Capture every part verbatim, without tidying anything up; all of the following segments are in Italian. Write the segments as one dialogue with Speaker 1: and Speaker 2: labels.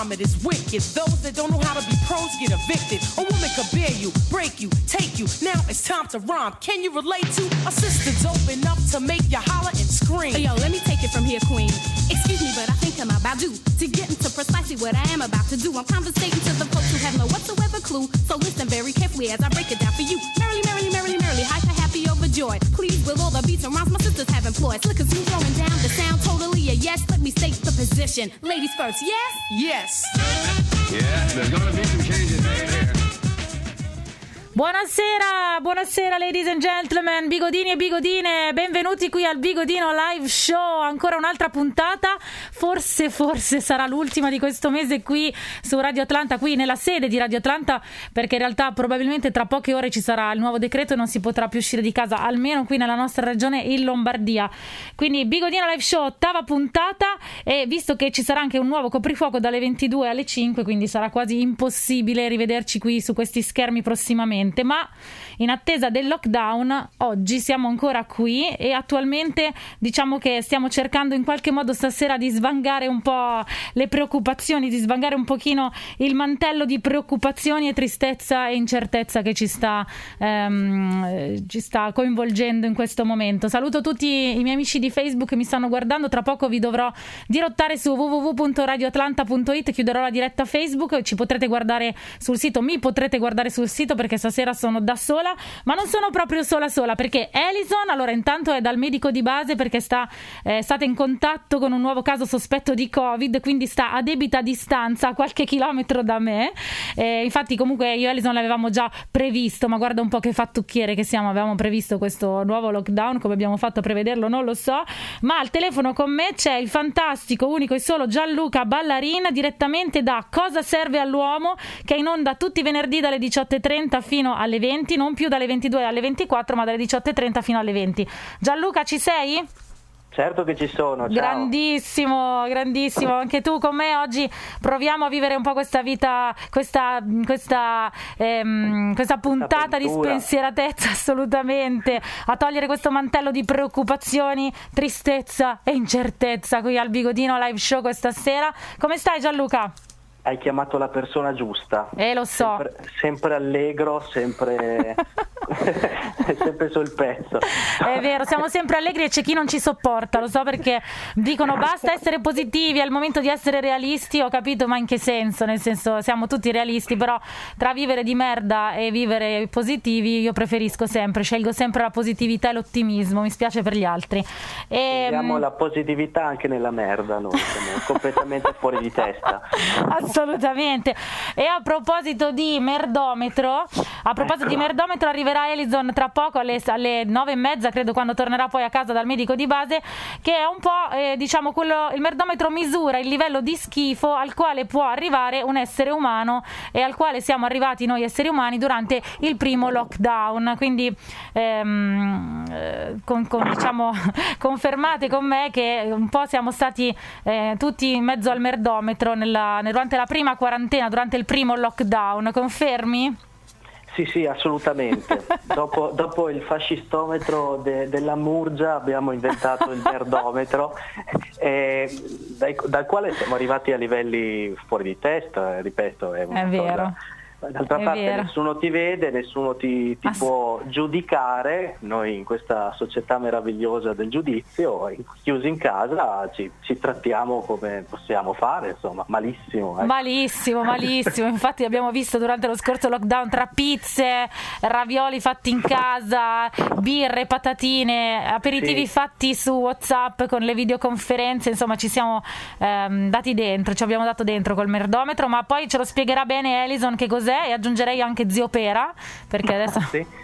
Speaker 1: vomit is wicked. Those that don't know how to be pros get evicted. A woman could bear you, break you, take you. Now it's time to rhyme. Can you relate to a sister dope enough to make you holler and scream?
Speaker 2: Hey, yo, let me take it from here, queen. Excuse me, but I think I'm about due to get into precisely what I am about to do. I'm conversating to the folks who have no whatsoever clue. So listen very carefully as I break it down for you. Merrily, merrily, merrily, merrily, hyper, happy, overjoyed. Please, with all the beats and rhymes my sisters have employed. Slick as you throwing down the sound, totally a yes. Let me state the position. Ladies first, yes?
Speaker 1: Yes.
Speaker 3: Yeah, there's gonna be some changes here.
Speaker 4: Buonasera, buonasera ladies and gentlemen, bigodini e bigodine, benvenuti qui al Bigodino Live Show, ancora un'altra puntata, forse forse sarà l'ultima di questo mese qui su Radio Atlanta, qui nella sede di Radio Atlanta, perché in realtà probabilmente tra poche ore ci sarà il nuovo decreto e non si potrà più uscire di casa, almeno qui nella nostra regione in Lombardia. Quindi Bigodino Live Show, ottava puntata, e visto che ci sarà anche un nuovo coprifuoco dalle ventidue alle cinque, quindi sarà quasi impossibile rivederci qui su questi schermi prossimamente. Ma in attesa del lockdown oggi siamo ancora qui e attualmente diciamo che stiamo cercando in qualche modo stasera di svangare un po' le preoccupazioni, di svangare un pochino il mantello di preoccupazioni e tristezza e incertezza che ci sta, ehm, ci sta coinvolgendo in questo momento. Saluto tutti i miei amici di Facebook che mi stanno guardando, tra poco vi dovrò dirottare su w w w punto radio atlanta punto it, chiuderò la diretta Facebook, ci potrete guardare sul sito, mi potrete guardare sul sito perché stasera sono da sola, ma non sono proprio sola sola perché Alison allora intanto è dal medico di base perché sta eh, stata in contatto con un nuovo caso sospetto di Covid, quindi sta a debita distanza a qualche chilometro da me, eh, infatti comunque io e Alison l'avevamo già previsto, ma guarda un po' che fattucchiere che siamo, avevamo previsto questo nuovo lockdown, come abbiamo fatto a prevederlo non lo so, ma al telefono con me c'è il fantastico, unico e solo Gianluca Ballarin direttamente da Cosa serve all'uomo, che è in onda tutti i venerdì dalle diciotto e trenta fino alle venti, non più dalle ventidue alle ventiquattro, ma dalle diciotto e trenta fino alle venti. Gianluca, ci sei?
Speaker 5: Certo che ci sono, ciao.
Speaker 4: Grandissimo, grandissimo, anche tu con me oggi proviamo a vivere un po' questa vita, questa, questa, ehm, questa puntata di spensieratezza, assolutamente, a togliere questo mantello di preoccupazioni, tristezza e incertezza qui al Bigodino Live Show questa sera. Come stai Gianluca?
Speaker 5: Hai chiamato la persona giusta.
Speaker 4: Eh, lo so.
Speaker 5: Sempre, sempre allegro, sempre, sempre sul pezzo.
Speaker 4: È vero, siamo sempre allegri e c'è chi non ci sopporta, lo so, perché dicono basta essere positivi, è il momento di essere realisti. Ho capito, ma in che senso? Nel senso, siamo tutti realisti, però tra vivere di merda e vivere positivi io preferisco sempre, scelgo sempre la positività e l'ottimismo, mi spiace per gli altri. E,
Speaker 5: Vediamo la positività anche nella merda, noi siamo completamente fuori di testa.
Speaker 4: Assolutamente. E a proposito di merdometro, a proposito di merdometro arriverà Alison tra poco alle, alle nove e mezza, credo, quando tornerà poi a casa dal medico di base, che è un po' eh, diciamo quello, il merdometro misura il livello di schifo al quale può arrivare un essere umano e al quale siamo arrivati noi esseri umani durante il primo lockdown. Quindi ehm, eh, con, con, diciamo confermate con me che un po' siamo stati eh, tutti in mezzo al merdometro nella, durante la prima quarantena, durante il primo lockdown, confermi?
Speaker 5: Sì, sì, assolutamente. dopo, dopo il fascistometro de, della Murgia abbiamo inventato il merdometro, eh, dai, dal quale siamo arrivati a livelli fuori di testa, ripeto. È, una
Speaker 4: è
Speaker 5: cosa,
Speaker 4: vero.
Speaker 5: D'altra
Speaker 4: è
Speaker 5: parte
Speaker 4: vero.
Speaker 5: nessuno ti vede, nessuno ti, ti
Speaker 4: Ass-
Speaker 5: può giudicare, noi in questa società meravigliosa del giudizio, chiusi in casa, ci, ci trattiamo come possiamo fare, insomma, malissimo. Eh.
Speaker 4: Malissimo, malissimo, infatti abbiamo visto durante lo scorso lockdown tra pizze, ravioli fatti in casa, birre, patatine, aperitivi
Speaker 5: sì.
Speaker 4: fatti su WhatsApp con le videoconferenze, insomma ci siamo ehm, dati dentro, ci abbiamo dato dentro col merdometro, ma poi ce lo spiegherà bene Alison che cos'è, e aggiungerei anche Zio Pera, perché adesso
Speaker 5: sì.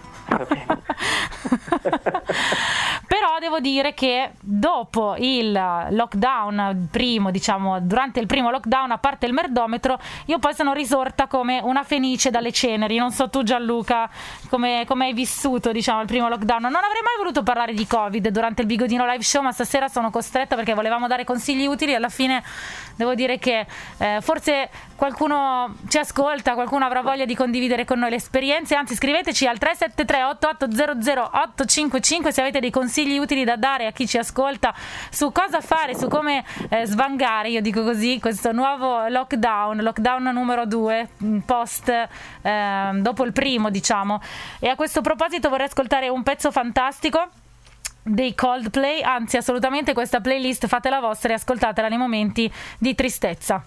Speaker 4: Però devo dire che dopo il lockdown primo, diciamo durante il primo lockdown, a parte il merdometro, io poi sono risorta come una fenice dalle ceneri. Non so tu Gianluca come, come hai vissuto, diciamo, il primo lockdown. Non avrei mai voluto parlare di Covid durante il Bigodino Live Show, ma stasera sono costretta perché volevamo dare consigli utili. Alla fine devo dire che eh, forse qualcuno ci ascolta, qualcuno avrà voglia di condividere con noi le esperienze, anzi scriveteci al tre sette tre tre otto otto zero zero otto cinque cinque se avete dei consigli utili da dare a chi ci ascolta su cosa fare, su come eh, svangare, io dico così, questo nuovo lockdown, lockdown numero due, post eh, dopo il primo, diciamo. E a questo proposito vorrei ascoltare un pezzo fantastico dei Coldplay, anzi assolutamente questa playlist fatela vostra e ascoltatela nei momenti di tristezza.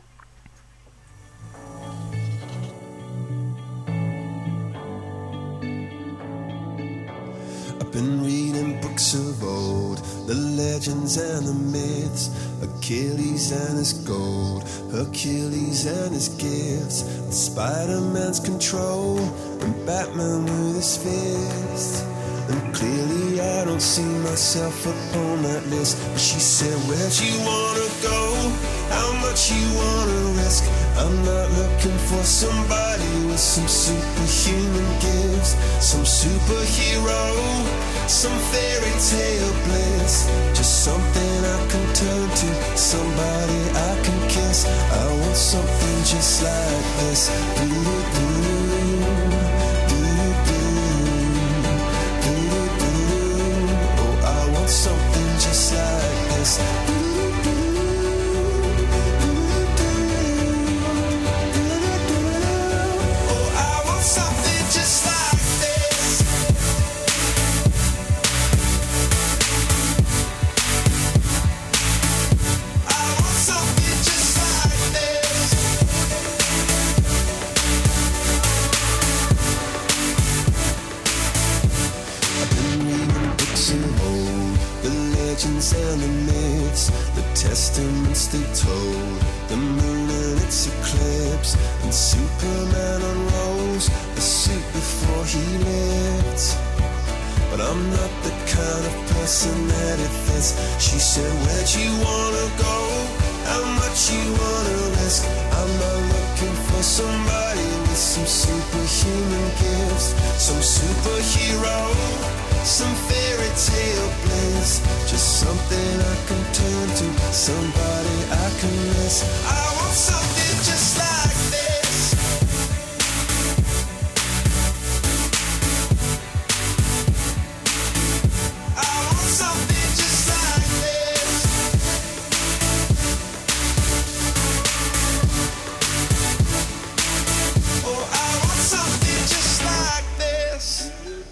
Speaker 6: Been reading books of old, the legends and the myths, Achilles and his gold, Hercules and his gifts, and Spider-Man's control, and Batman with his fists. And clearly I don't see myself upon that list. But she said, where'd you wanna go? How much you wanna risk? I'm not looking for somebody with some superhuman gifts, some superhero, some fairy tale bliss. Just something I can turn to, somebody I can kiss. I want something just like this. Doo-doo-doo. Something just like this. Oh, I want something just like this. I want something just like this. I've been reading books of old, the legends and the myths, the testaments they told, the moon and its eclipse, and Superman unrolls the suit before he lived. But I'm not the kind of person that it fits. She said, where'd you wanna go? How much you wanna risk? I'm not looking for somebody with some superhuman gifts, some superhero, some fairy tale bliss. Just something I can turn to, somebody I can miss. I want something just like this. I want something just like this. Oh, I want something just like this.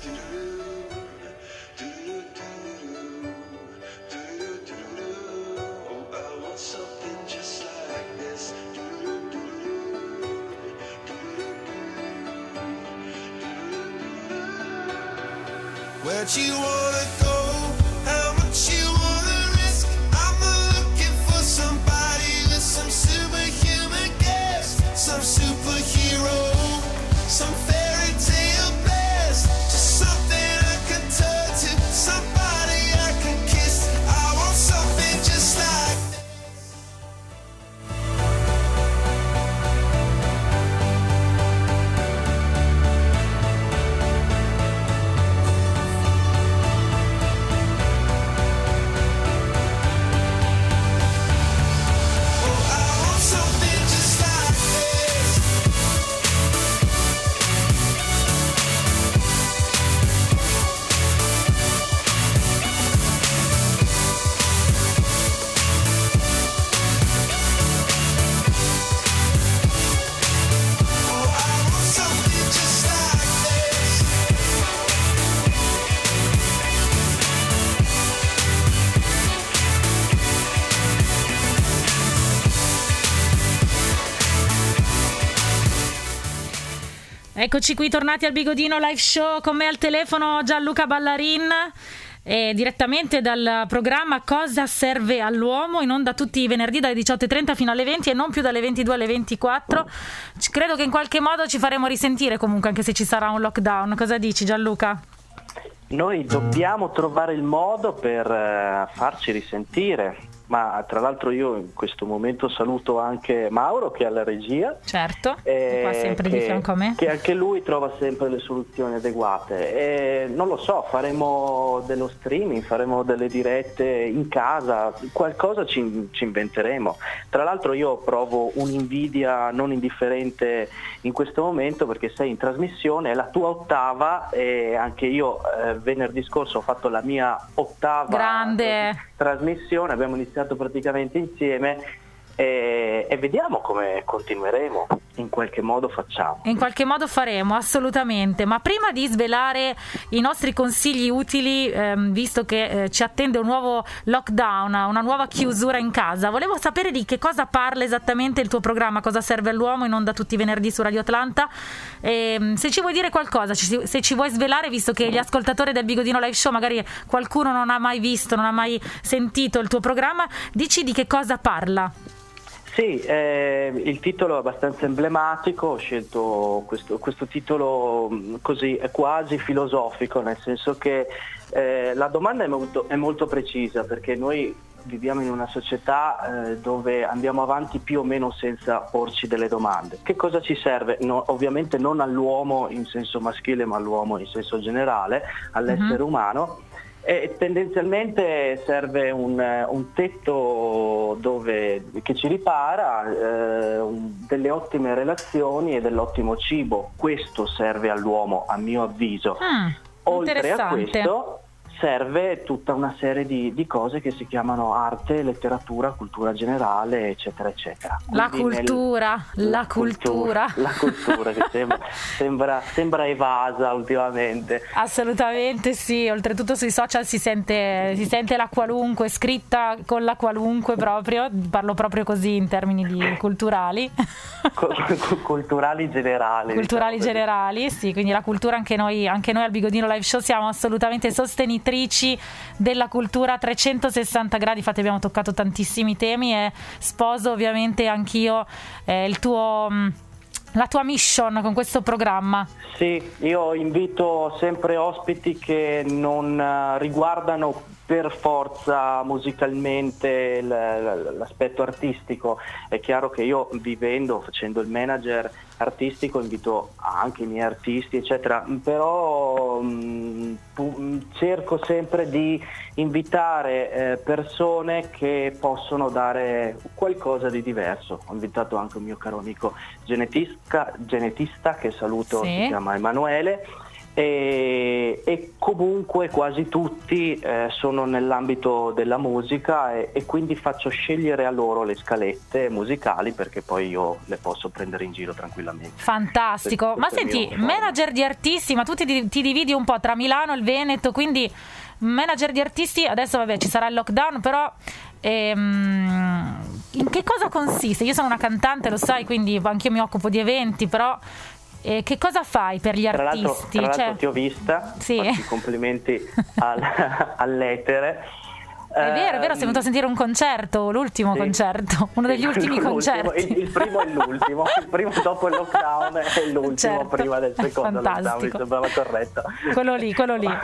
Speaker 6: Where'd you wanna go? How much you wanna risk? I'm not looking for somebody with some superhuman gifts, some superhero, some fairy tale bliss. Just something I can turn to, somebody I can kiss. I want something just like this.
Speaker 4: Eccoci qui tornati al Bigodino Live Show, con me al telefono Gianluca Ballarin e direttamente dal programma Cosa serve all'uomo, in onda tutti i venerdì dalle diciotto e trenta fino alle venti e non più dalle ventidue alle ventiquattro. Credo che in qualche modo ci faremo risentire comunque, anche se ci sarà un lockdown. Cosa dici, Gianluca?
Speaker 5: Noi dobbiamo trovare il modo per uh, farci risentire. ma tra l'altro io in questo momento saluto anche Mauro che è alla regia.
Speaker 4: Certo,
Speaker 5: eh,
Speaker 4: qua sempre
Speaker 5: che,
Speaker 4: di fianco a me.
Speaker 5: Che anche lui trova sempre le soluzioni adeguate. E non lo so, faremo dello streaming, faremo delle dirette in casa, qualcosa ci, ci inventeremo. Tra l'altro io provo un'invidia non indifferente in questo momento perché sei in trasmissione, è la tua ottava e anche io eh, venerdì scorso ho fatto la mia ottava
Speaker 4: Grande.
Speaker 5: trasmissione, abbiamo iniziato praticamente insieme e, e vediamo come continueremo, in qualche modo facciamo.
Speaker 4: In qualche modo faremo, assolutamente, ma prima di svelare i nostri consigli utili, ehm, visto che eh, ci attende un nuovo lockdown, una nuova chiusura in casa, volevo sapere di che cosa parla esattamente il tuo programma, cosa serve all'uomo, in onda tutti i venerdì su Radio Atlanta. E, se ci vuoi dire qualcosa, ci, se ci vuoi svelare, visto che gli ascoltatori del Bigodino Live Show magari qualcuno non ha mai visto, non ha mai sentito il tuo programma, dici di che cosa parla.
Speaker 5: Sì, eh, il titolo è abbastanza emblematico, ho scelto questo, questo titolo così quasi filosofico, nel senso che eh, la domanda è molto, è molto precisa, perché noi viviamo in una società eh, dove andiamo avanti più o meno senza porci delle domande. Che cosa ci serve? No, ovviamente non all'uomo in senso maschile, ma all'uomo in senso generale, all'essere mm-hmm. umano. E tendenzialmente serve un, un tetto dove, che ci ripara, eh, un, delle ottime relazioni e dell'ottimo cibo. Questo serve all'uomo, a mio avviso.
Speaker 4: Mm,
Speaker 5: Oltre a questo serve tutta una serie di, di cose che si chiamano arte, letteratura, cultura generale, eccetera, eccetera.
Speaker 4: La cultura,
Speaker 5: nel,
Speaker 4: la,
Speaker 5: la
Speaker 4: cultura.
Speaker 5: cultura. La cultura che sembra, sembra, sembra evasa ultimamente.
Speaker 4: Assolutamente sì, oltretutto sui social si sente, si sente la qualunque, scritta con la qualunque proprio, parlo proprio così in termini di culturali.
Speaker 5: Culturali generali.
Speaker 4: Culturali
Speaker 5: diciamo
Speaker 4: generali, sì, quindi la cultura anche noi, anche noi al Bigodino Live Show siamo assolutamente sostenitori della cultura a trecentosessanta gradi. Infatti abbiamo toccato tantissimi temi e sposo ovviamente anch'io eh, il tuo la tua mission con questo programma.
Speaker 5: Sì, io invito sempre ospiti che non riguardano per forza musicalmente l'aspetto artistico. È chiaro che io, vivendo, facendo il manager artistico, invito anche i miei artisti eccetera, però mh, cerco sempre di invitare eh, persone che possono dare qualcosa di diverso. Ho invitato anche un mio caro amico genetista, genetista che saluto, sì. Si chiama Emanuele. E, e comunque quasi tutti eh, sono nell'ambito della musica e, e quindi faccio scegliere a loro le scalette musicali, perché poi io le posso prendere in giro tranquillamente.
Speaker 4: Fantastico. Ma senti, manager di artisti, ma tu ti, ti dividi un po' tra Milano e il Veneto, quindi manager di artisti, adesso vabbè ci sarà il lockdown, però ehm, in che cosa consiste? Io sono una cantante, lo sai, quindi anche io mi occupo di eventi, però Eh, che cosa fai per gli
Speaker 5: tra
Speaker 4: artisti?
Speaker 5: L'altro, tra l'altro
Speaker 4: cioè...
Speaker 5: ti ho vista,
Speaker 4: sì.
Speaker 5: Faccio i complimenti al, all'etere.
Speaker 4: È vero, è vero, sei venuto a sentire un concerto, l'ultimo sì. concerto, uno degli ultimi concerti.
Speaker 5: Il, il primo e l'ultimo, il primo dopo il lockdown e l'ultimo certo. prima del secondo lockdown, mi sembrava corretto.
Speaker 4: Quello lì, quello lì.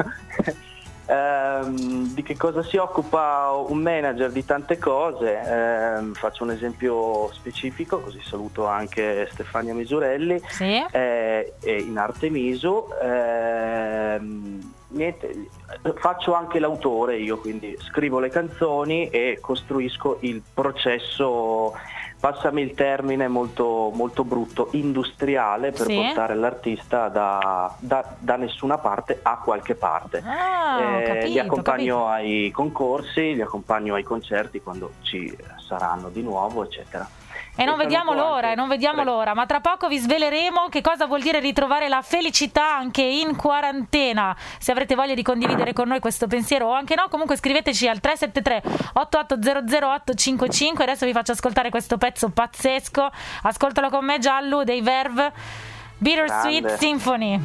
Speaker 5: Um, di che cosa si occupa un manager? Di tante cose. Um, faccio un esempio specifico, così saluto anche Stefania Misurelli,
Speaker 4: sì.
Speaker 5: eh, in Arte Misu. Eh, niente, faccio anche l'autore io, quindi scrivo le canzoni e costruisco il processo, passami il termine molto, molto brutto, industriale, per sì. portare l'artista da, da, da nessuna parte a qualche parte.
Speaker 4: Ah,
Speaker 5: eh,
Speaker 4: capito,
Speaker 5: li accompagno
Speaker 4: capito.
Speaker 5: ai concorsi, li accompagno ai concerti quando ci saranno di nuovo, eccetera.
Speaker 4: E non vediamo l'ora, e non vediamo l'ora, ma tra poco vi sveleremo che cosa vuol dire ritrovare la felicità anche in quarantena. Se avrete voglia di condividere con noi questo pensiero o anche no, comunque scriveteci al tre sette tre otto otto zero zero otto cinque cinque. Adesso vi faccio ascoltare questo pezzo pazzesco. Ascoltalo con me, Giallo, dei Verve, Bittersweet
Speaker 5: Grande.
Speaker 4: Symphony.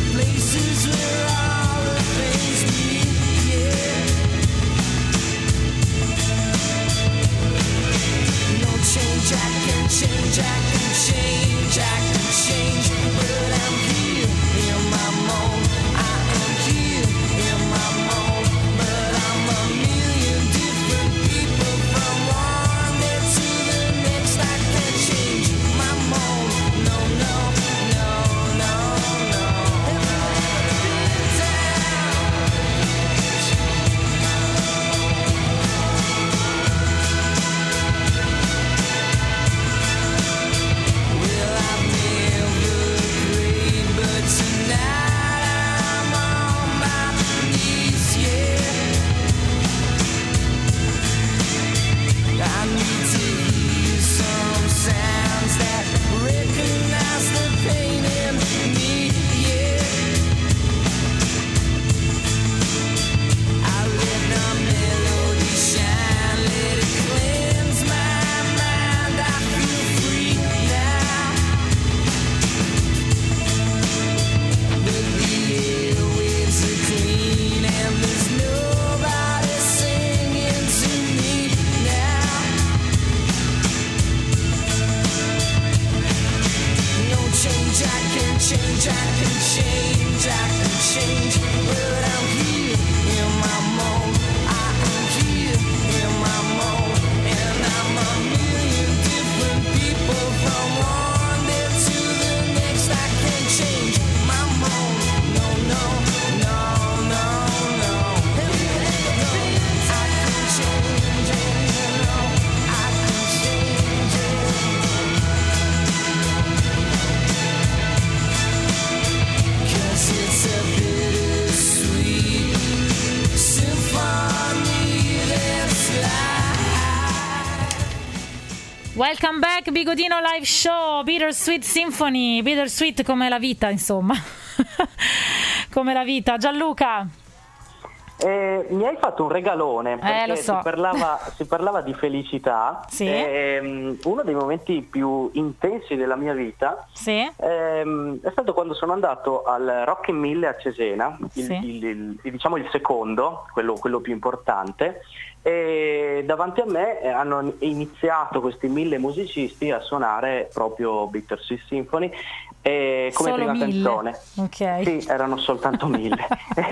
Speaker 6: places where all the things meet, yeah. No change, I can change, I can change, I can change, but I'm here in my mold. I am here in my mold, but I'm a million different people from one day to the next. I can't change my mold. No, no, no, no, no. Well, I've never prayed, but tonight I'm on my knees, yeah. I need to hear some sounds that recognize the pain in me, yeah. I let the melody shine, let it cleanse my mind. I feel free now. But the airwaves are clean and there's nobody singing to me now. No change, I can change, I can change, I can change, but I'm here in my mold. I am here in my mold, and I'm a million different people from one day to the next. I can change my mold. No, no, no, no, no. No, I can change it. No, I can change it. 'Cause it's a bittersweet symphony that's life.
Speaker 4: Welcome back, Bigodino Live Show, Bittersweet Symphony, bittersweet come la vita, insomma. Come la vita. Gianluca.
Speaker 5: Eh, mi hai fatto un regalone perché
Speaker 4: lo so.
Speaker 5: si, parlava, si parlava di felicità.
Speaker 4: Sì.
Speaker 5: Ehm, uno dei momenti più intensi della mia vita
Speaker 4: Sì.
Speaker 5: ehm, è stato quando sono andato al Rock in Mille a Cesena, il,
Speaker 4: Sì.
Speaker 5: il- il- il- diciamo il secondo, quello, quello più importante, e davanti a me eh, hanno iniziato questi mille musicisti a suonare proprio Bittersweet Symphony eh, come
Speaker 4: Solo
Speaker 5: prima
Speaker 4: mille?
Speaker 5: canzone.
Speaker 4: Ok.
Speaker 5: Sì, erano soltanto mille.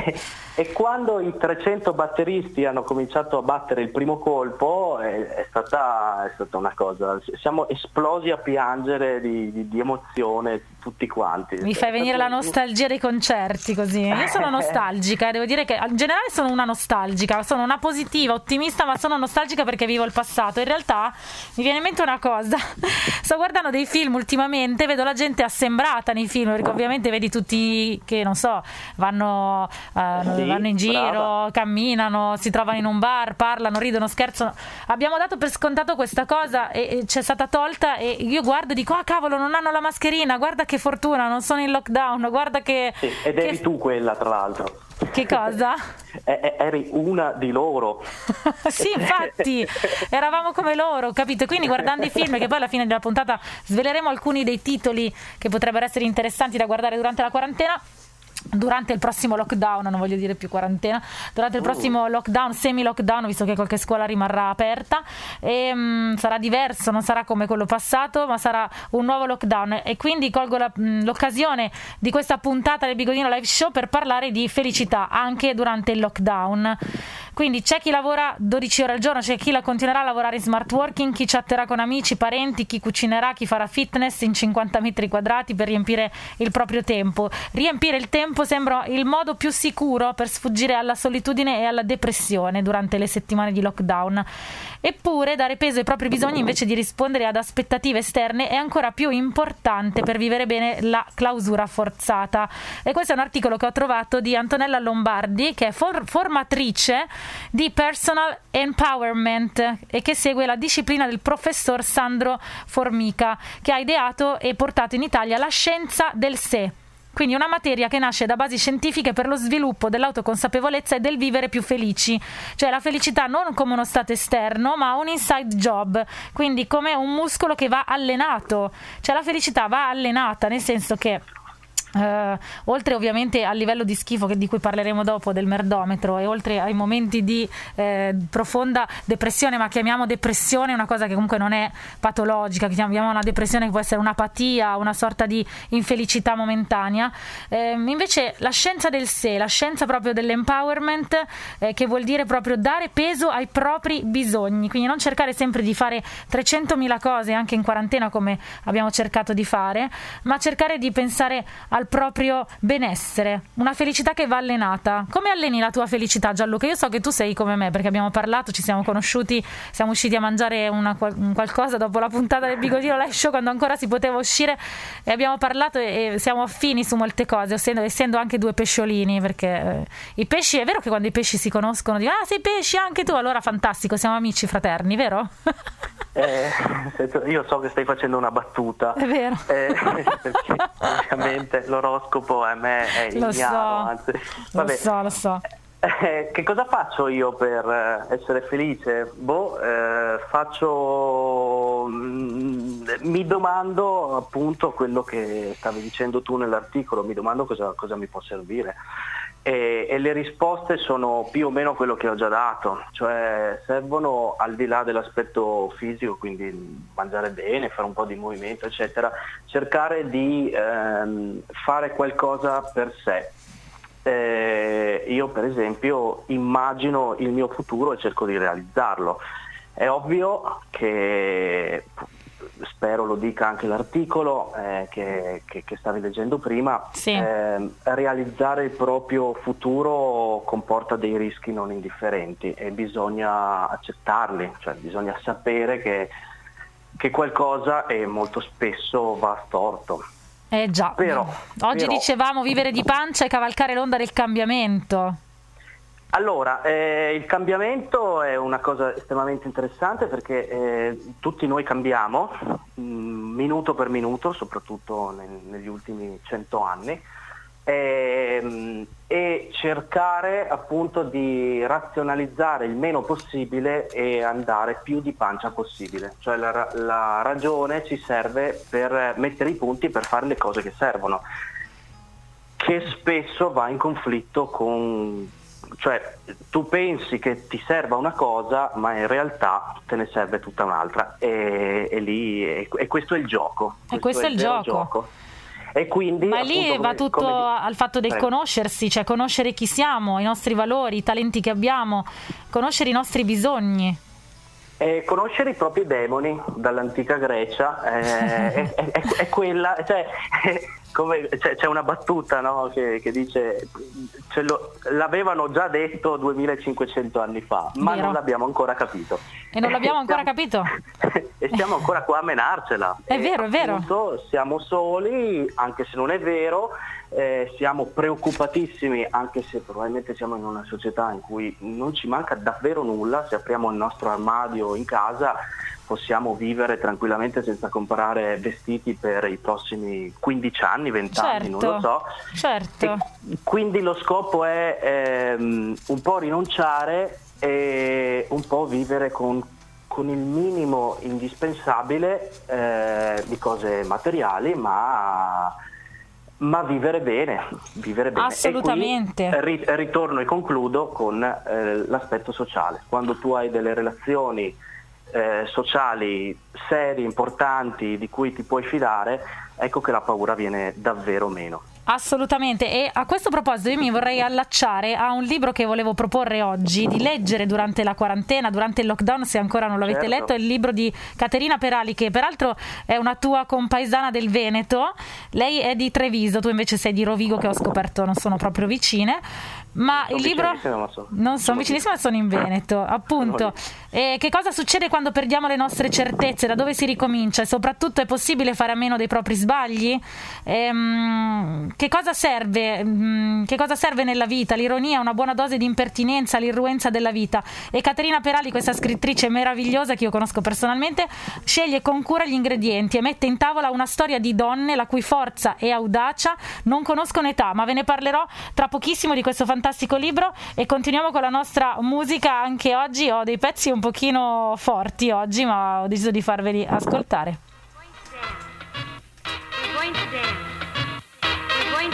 Speaker 5: E quando i trecento batteristi hanno cominciato a battere il primo colpo è, è, stata, è stata una cosa, siamo esplosi a piangere di, di, di emozione tutti quanti.
Speaker 4: Mi fai venire la nostalgia dei concerti così. Io sono nostalgica, devo dire che in generale sono una nostalgica, sono una positiva, ottimista, ma sono nostalgica perché vivo il passato. In realtà mi viene in mente una cosa, sto guardando dei film ultimamente, vedo la gente assembrata nei film, perché ovviamente vedi tutti che, non so, vanno, eh,
Speaker 5: Sì,
Speaker 4: vanno in giro,
Speaker 5: brava.
Speaker 4: camminano, si trovano in un bar, parlano, ridono, scherzano. Abbiamo dato per scontato questa cosa e, e c'è stata tolta, e io guardo e dico: ah cavolo, non hanno la mascherina, guarda che fortuna, non sono in lockdown, guarda che...
Speaker 5: Sì, ed
Speaker 4: che-
Speaker 5: eri tu quella, tra l'altro.
Speaker 4: Che cosa?
Speaker 5: E- e- eri una di loro.
Speaker 4: Sì, infatti, eravamo come loro, capito? Quindi guardando i film, che poi alla fine della puntata sveleremo alcuni dei titoli che potrebbero essere interessanti da guardare durante la quarantena, durante il prossimo lockdown, non voglio dire più quarantena, durante il prossimo lockdown, semi-lockdown, visto che qualche scuola rimarrà aperta, e mh, sarà diverso, non sarà come quello passato, ma sarà un nuovo lockdown, e quindi colgo la- mh, l'occasione di questa puntata del Bigodino Live Show per parlare di felicità anche durante il lockdown. Quindi c'è chi lavora dodici ore al giorno, c'è chi la continuerà a lavorare in smart working, chi chatterà con amici, parenti, chi cucinerà, chi farà fitness in cinquanta metri quadrati per riempire il proprio tempo. Riempire il tempo sembra il modo più sicuro per sfuggire alla solitudine e alla depressione durante le settimane di lockdown. Eppure dare peso ai propri bisogni invece di rispondere ad aspettative esterne è ancora più importante per vivere bene la clausura forzata. E questo è un articolo che ho trovato di Antonella Lombardi, che è for- formatrice di Personal Empowerment e che segue la disciplina del professor Sandro Formica, che ha ideato e portato in Italia la scienza del sé. Quindi una materia che nasce da basi scientifiche per lo sviluppo dell'autoconsapevolezza e del vivere più felici, cioè la felicità non come uno stato esterno ma un inside job, quindi come un muscolo che va allenato, cioè la felicità va allenata, nel senso che Uh, oltre ovviamente al livello di schifo che, di cui parleremo dopo, del merdometro, e oltre ai momenti di eh, profonda depressione, ma chiamiamo depressione una cosa che comunque non è patologica, chiamiamo una depressione che può essere un'apatia, una sorta di infelicità momentanea, eh, invece la scienza del sé, la scienza proprio dell'empowerment, eh, che vuol dire proprio dare peso ai propri bisogni, quindi non cercare sempre di fare trecentomila cose anche in quarantena come abbiamo cercato di fare, ma cercare di pensare a al proprio benessere, una felicità che va allenata. Come alleni la tua felicità, Gianluca? Io so che tu sei come me, perché abbiamo parlato, ci siamo conosciuti, siamo usciti a mangiare una, un qualcosa dopo la puntata del Bigodino Live Show, quando ancora si poteva uscire, e abbiamo parlato e, e siamo affini su molte cose, essendo, essendo anche due pesciolini, perché eh, i pesci, è vero che quando i pesci si conoscono dicono ah sei pesci anche tu, allora fantastico, siamo amici fraterni, vero?
Speaker 5: Eh, io so che stai facendo una battuta,
Speaker 4: è vero,
Speaker 5: eh, perché ovviamente l'oroscopo a me è ignaro,
Speaker 4: so,
Speaker 5: anzi, vabbè.
Speaker 4: lo so, lo so.
Speaker 5: Eh, che cosa faccio io per essere felice? Boh, eh, faccio, mh, mi domando appunto quello che stavi dicendo tu nell'articolo, mi domando cosa, cosa mi può servire. E, e le risposte sono più o meno quello che ho già dato, cioè servono, al di là dell'aspetto fisico, quindi mangiare bene, fare un po' di movimento eccetera, cercare di ehm, fare qualcosa per sé. Eh, io per esempio immagino il mio futuro e cerco di realizzarlo. È ovvio che, spero lo dica anche l'articolo eh, che, che, che stavi leggendo prima,
Speaker 4: sì.
Speaker 5: eh, realizzare il proprio futuro comporta dei rischi non indifferenti e bisogna accettarli, cioè bisogna sapere che, che qualcosa e molto spesso va storto.
Speaker 4: Eh già,
Speaker 5: però,
Speaker 4: oggi
Speaker 5: però,
Speaker 4: dicevamo vivere di pancia e cavalcare l'onda del cambiamento.
Speaker 5: Allora, eh, il cambiamento è una cosa estremamente interessante perché eh, tutti noi cambiamo mh, minuto per minuto, soprattutto nel, negli ultimi cento anni, e, e cercare appunto di razionalizzare il meno possibile e andare più di pancia possibile. Cioè la, la ragione ci serve per mettere i punti, per fare le cose che servono, che spesso va in conflitto con... Cioè tu pensi che ti serva una cosa ma in realtà te ne serve tutta un'altra e, e lì e, e questo è il gioco.
Speaker 4: E questo, questo è il gioco. gioco.
Speaker 5: E quindi,
Speaker 4: ma lì
Speaker 5: appunto,
Speaker 4: va
Speaker 5: come,
Speaker 4: tutto
Speaker 5: come...
Speaker 4: al fatto del
Speaker 5: eh.
Speaker 4: conoscersi, cioè conoscere chi siamo, i nostri valori, i talenti che abbiamo, conoscere i nostri bisogni.
Speaker 5: Eh, conoscere i propri demoni dall'antica Grecia eh, è, è, è, è quella, cioè, è come, cioè, c'è una battuta, no, che, che dice ce lo, l'avevano già detto duemilacinquecento anni fa, ma
Speaker 4: Vero.
Speaker 5: non l'abbiamo ancora capito.
Speaker 4: E non l'abbiamo ancora
Speaker 5: siamo,
Speaker 4: capito.
Speaker 5: E siamo ancora qua a menarcela.
Speaker 4: È
Speaker 5: e
Speaker 4: vero, è vero.
Speaker 5: Appunto, siamo soli, anche se non è vero. Eh, siamo preoccupatissimi, anche se probabilmente siamo in una società in cui non ci manca davvero nulla. Se apriamo il nostro armadio in casa possiamo vivere tranquillamente senza comprare vestiti per i prossimi quindici anni, venti anni,
Speaker 4: certo,
Speaker 5: non lo so.
Speaker 4: Certo.
Speaker 5: E quindi lo scopo è ehm, un po' rinunciare e un po' vivere con, con il minimo indispensabile eh, di cose materiali, ma ma vivere bene, vivere bene.
Speaker 4: Assolutamente.
Speaker 5: E qui, ri, ritorno e concludo con eh, l'aspetto sociale. Quando tu hai delle relazioni eh, sociali serie, importanti, di cui ti puoi fidare, ecco che la paura viene davvero meno.
Speaker 4: Assolutamente. E a questo proposito io mi vorrei allacciare a un libro che volevo proporre oggi di leggere durante la quarantena, durante il lockdown, se ancora non l'avete
Speaker 5: certo.
Speaker 4: letto. È il libro di Caterina Perali, che peraltro è una tua compaesana del Veneto. Lei è di Treviso, tu invece sei di Rovigo, che ho scoperto non sono proprio vicine, ma
Speaker 5: sono
Speaker 4: il libro
Speaker 5: ma sono...
Speaker 4: non sono vicinissime, ma sono in Veneto, appunto. E che cosa succede quando perdiamo le nostre certezze, da dove si ricomincia, e soprattutto è possibile fare a meno dei propri sbagli? Ehm, che cosa serve mh, che cosa serve nella vita? L'ironia, una buona dose di impertinenza, l'irruenza della vita. E Caterina Perali, questa scrittrice meravigliosa che io conosco personalmente, sceglie con cura gli ingredienti e mette in tavola una storia di donne la cui forza e audacia non conoscono età. Ma ve ne parlerò tra pochissimo di questo fantastico libro, e continuiamo con la nostra musica anche oggi. Ho dei pezzi un pochino forti oggi, ma ho deciso di farveli ascoltare.
Speaker 7: We're going to dance. We're going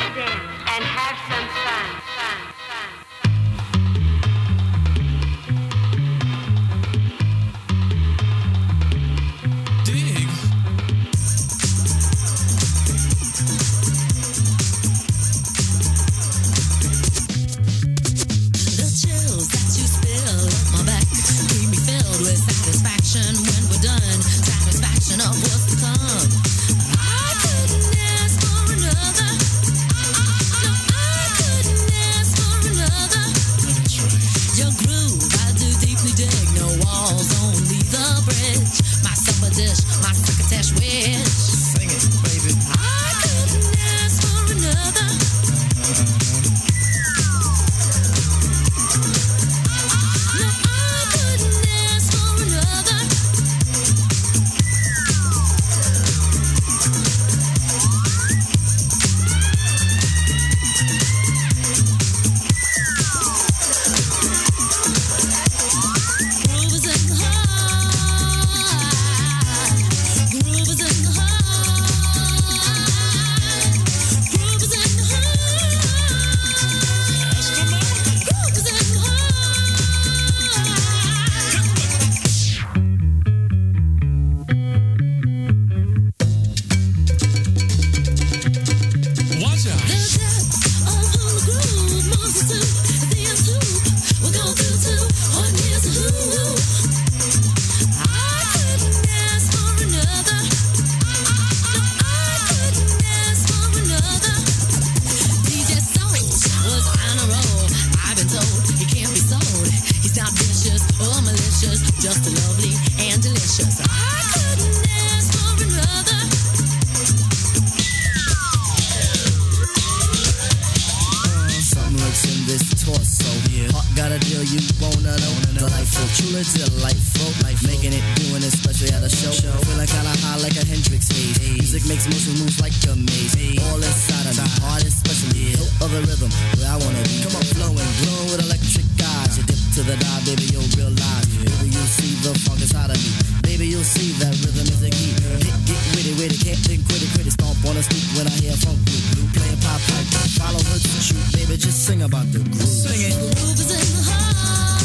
Speaker 7: this torso. Yeah. Heart got a deal you wanna know. Delightful, truly delightful. Life making it, doing it, especially at a show. show. Feeling kinda high like a Hendrix haze. Hey. Music makes motion moves like a maze. Hey. All inside of me, heart especially. Hilt of the rhythm, where I wanna be. Come on, flowing, glowing with electric eyes. You dip to the dive, baby, you'll realize. Yeah. Baby, you'll see the funk inside of me. Baby, you'll see that rhythm is the key. Get, get witty, witty, can't think, quitty, quitty. Stomp on the street when I hear funk blue, blue. Playing pop pipe, follow her to shoot. Baby, just sing about the groove. Sing it. The groove is in the heart.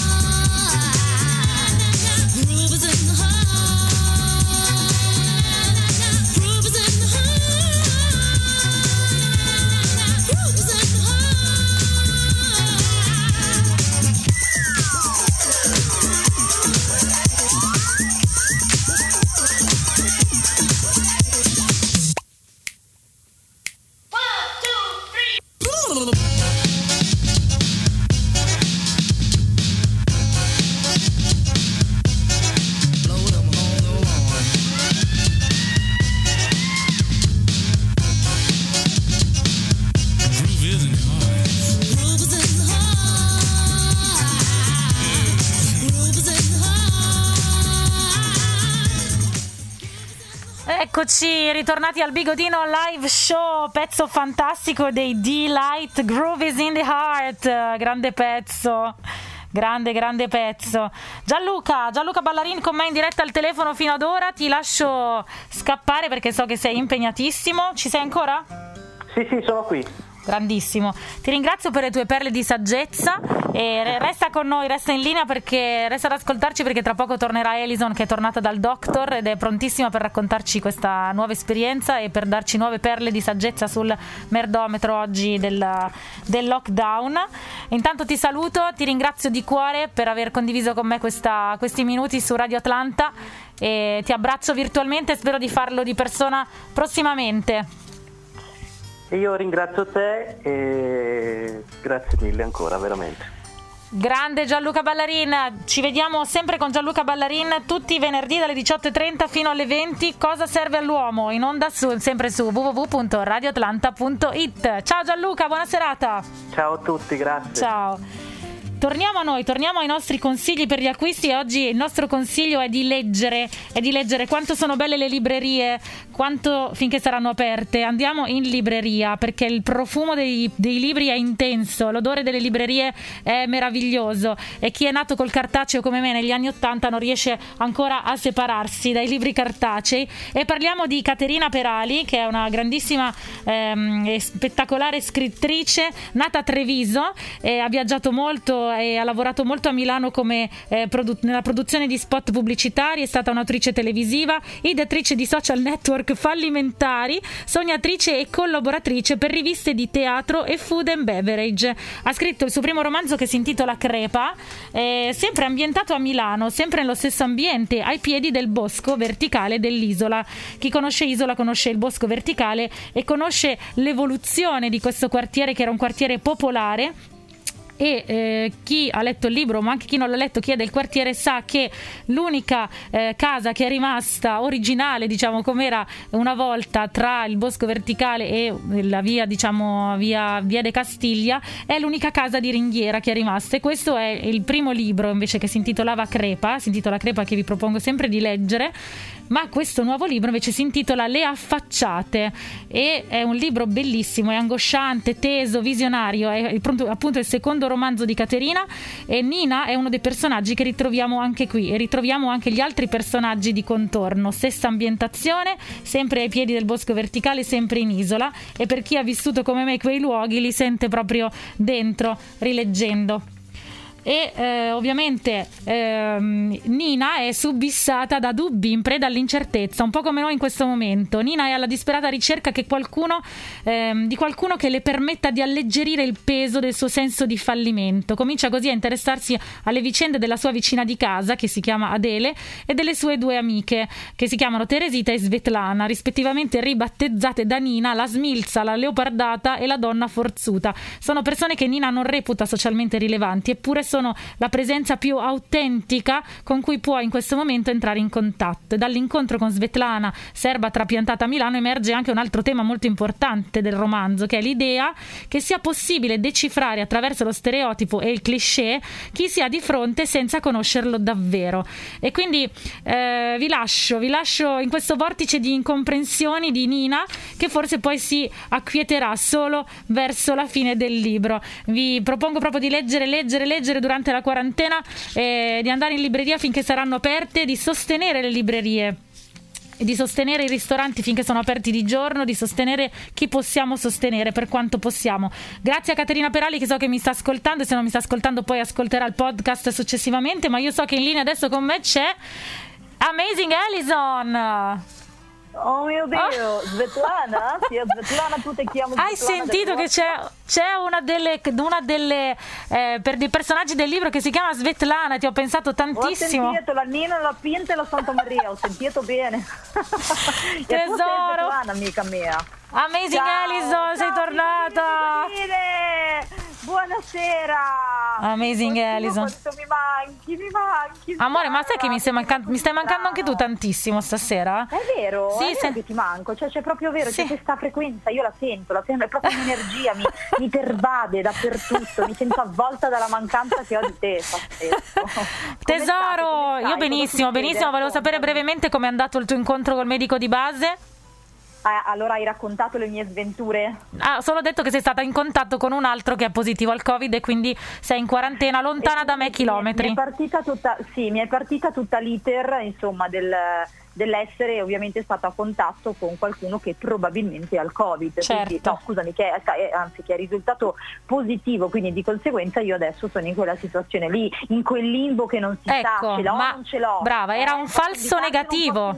Speaker 7: The groove is in the heart. Groove is in the heart. Groove is in the heart.
Speaker 4: Eccoci, ritornati al Bigodino Live Show, pezzo fantastico dei D-Light, Groove is in the Heart, grande pezzo, grande grande pezzo. Gianluca, Gianluca Ballarin con me in diretta al telefono fino ad ora, ti lascio scappare perché so che sei impegnatissimo, ci sei ancora?
Speaker 5: Sì, sì, sono qui.
Speaker 4: Grandissimo, ti ringrazio per le tue perle di saggezza e resta con noi, resta in linea perché resta ad ascoltarci perché tra poco tornerà Elison che è tornata dal doctor ed è prontissima per raccontarci questa nuova esperienza e per darci nuove perle di saggezza sul merdometro oggi del, del lockdown. Intanto ti saluto, ti ringrazio di cuore per aver condiviso con me questa, questi minuti su Radio Atlanta e ti abbraccio virtualmente e spero di farlo di persona prossimamente.
Speaker 5: Io ringrazio te e grazie mille ancora, veramente.
Speaker 4: Grande Gianluca Ballarin, ci vediamo sempre con Gianluca Ballarin tutti i venerdì dalle diciotto e trenta fino alle venti. Cosa serve all'uomo? In onda su, sempre su w w w punto radio atlanta punto i t. Ciao Gianluca, buona serata.
Speaker 5: Ciao a tutti, grazie.
Speaker 4: Ciao. Torniamo a noi, torniamo ai nostri consigli per gli acquisti e oggi il nostro consiglio è di leggere, è di leggere quanto sono belle le librerie, quanto finché saranno aperte. Andiamo in libreria perché il profumo dei, dei libri è intenso, l'odore delle librerie è meraviglioso e chi è nato col cartaceo come me negli anni ottanta non riesce ancora a separarsi dai libri cartacei. E parliamo di Caterina Perali, che è una grandissima ehm, e spettacolare scrittrice nata a Treviso e ha viaggiato molto e ha lavorato molto a Milano come eh, produ- nella produzione di spot pubblicitari, è stata un'autrice televisiva, ideatrice di social network fallimentari, sognatrice e collaboratrice per riviste di teatro e food and beverage. Ha scritto il suo primo romanzo che si intitola Crepa, eh, sempre ambientato a Milano, sempre nello stesso ambiente, ai piedi del bosco verticale dell'isola. Chi conosce Isola conosce il bosco verticale e conosce l'evoluzione di questo quartiere, che era un quartiere popolare. E eh, chi ha letto il libro, ma anche chi non l'ha letto, chi è del quartiere, sa che l'unica eh, casa che è rimasta originale, diciamo come era una volta, tra il bosco verticale e la via, diciamo via, via de Castiglia, è l'unica casa di ringhiera che è rimasta. E questo è il primo libro invece, che si intitolava Crepa, si intitola Crepa, che vi propongo sempre di leggere. Ma questo nuovo libro invece si intitola Le affacciate e è un libro bellissimo, è angosciante, teso, visionario, è appunto il secondo romanzo di Caterina e Nina è uno dei personaggi che ritroviamo anche qui e ritroviamo anche gli altri personaggi di contorno. Stessa ambientazione, sempre ai piedi del bosco verticale, sempre in isola, e per chi ha vissuto come me quei luoghi li sente proprio dentro rileggendo. E eh, ovviamente ehm, Nina è subissata da dubbi, in preda all'incertezza, un po' come noi in questo momento. Nina è alla disperata ricerca che qualcuno ehm, di qualcuno che le permetta di alleggerire il peso del suo senso di fallimento. Comincia così a interessarsi alle vicende della sua vicina di casa, che si chiama Adele, e delle sue due amiche, che si chiamano Teresita e Svetlana, rispettivamente ribattezzate da Nina la smilza, la leopardata e la donna forzuta. Sono persone che Nina non reputa socialmente rilevanti, eppure sono la presenza più autentica con cui può in questo momento entrare in contatto. E dall'incontro con Svetlana, serba trapiantata a Milano, emerge anche un altro tema molto importante del romanzo, che è l'idea che sia possibile decifrare attraverso lo stereotipo e il cliché chi si ha di fronte senza conoscerlo davvero. E quindi eh, vi lascio, vi lascio in questo vortice di incomprensioni di Nina, che forse poi si acquieterà solo verso la fine del libro. Vi propongo proprio di leggere, leggere, leggere durante la quarantena, eh, di andare in libreria finché saranno aperte, di sostenere le librerie, di sostenere i ristoranti finché sono aperti di giorno, di sostenere chi possiamo sostenere per quanto possiamo. Grazie a Caterina Perali, che so che mi sta ascoltando, e se non mi sta ascoltando poi ascolterà il podcast successivamente, ma io so che in linea adesso con me c'è Amazing Alison.
Speaker 8: Oh mio Dio, oh. Svetlana? Sì, Svetlana, tu ti chiami Svetlana.
Speaker 4: Hai sentito che c'è, c'è una delle, una delle eh, per dei personaggi del libro che si chiama Svetlana, ti ho pensato tantissimo.
Speaker 8: Ho sentito la Nina, la Pinta e la Santa Maria, ho sentito bene.
Speaker 4: Tesoro.
Speaker 8: E tu sei Svetlana, amica mia.
Speaker 4: Amazing ciao, Alison, ciao, sei tornata.
Speaker 8: Buonasera.
Speaker 4: Amazing
Speaker 8: Oddio,
Speaker 4: Alison.
Speaker 8: Mi manchi, mi manchi.
Speaker 4: Amore, ma sai che mi stai, manca- mi stai mancando anche tu tantissimo stasera?
Speaker 8: È vero?
Speaker 4: Sì,
Speaker 8: è vero
Speaker 4: se...
Speaker 8: che ti manco, cioè c'è proprio vero,
Speaker 4: sì.
Speaker 8: C'è questa frequenza, io la sento, la sento, è proprio un'energia, mi, mi pervade dappertutto, mi sento avvolta dalla mancanza che ho di te.
Speaker 4: Tesoro, io benissimo, benissimo, volevo sapere brevemente com'è andato il tuo incontro col medico di base.
Speaker 8: Ah, allora hai raccontato le mie sventure?
Speaker 4: Ah, solo detto che sei stata in contatto con un altro che è positivo al Covid e quindi sei in quarantena lontana da me chilometri.
Speaker 8: Mi è partita tutta, sì, mi è partita tutta l'iter, insomma, del, dell'essere ovviamente stata a contatto con qualcuno che probabilmente ha il Covid.
Speaker 4: Certo.
Speaker 8: Quindi, no, scusami, che è, anzi che è risultato positivo, quindi di conseguenza io adesso sono in quella situazione lì, in quel limbo che non si
Speaker 4: ecco,
Speaker 8: sa, ce l'ho
Speaker 4: ma
Speaker 8: o non ce l'ho.
Speaker 4: Brava, era un falso negativo.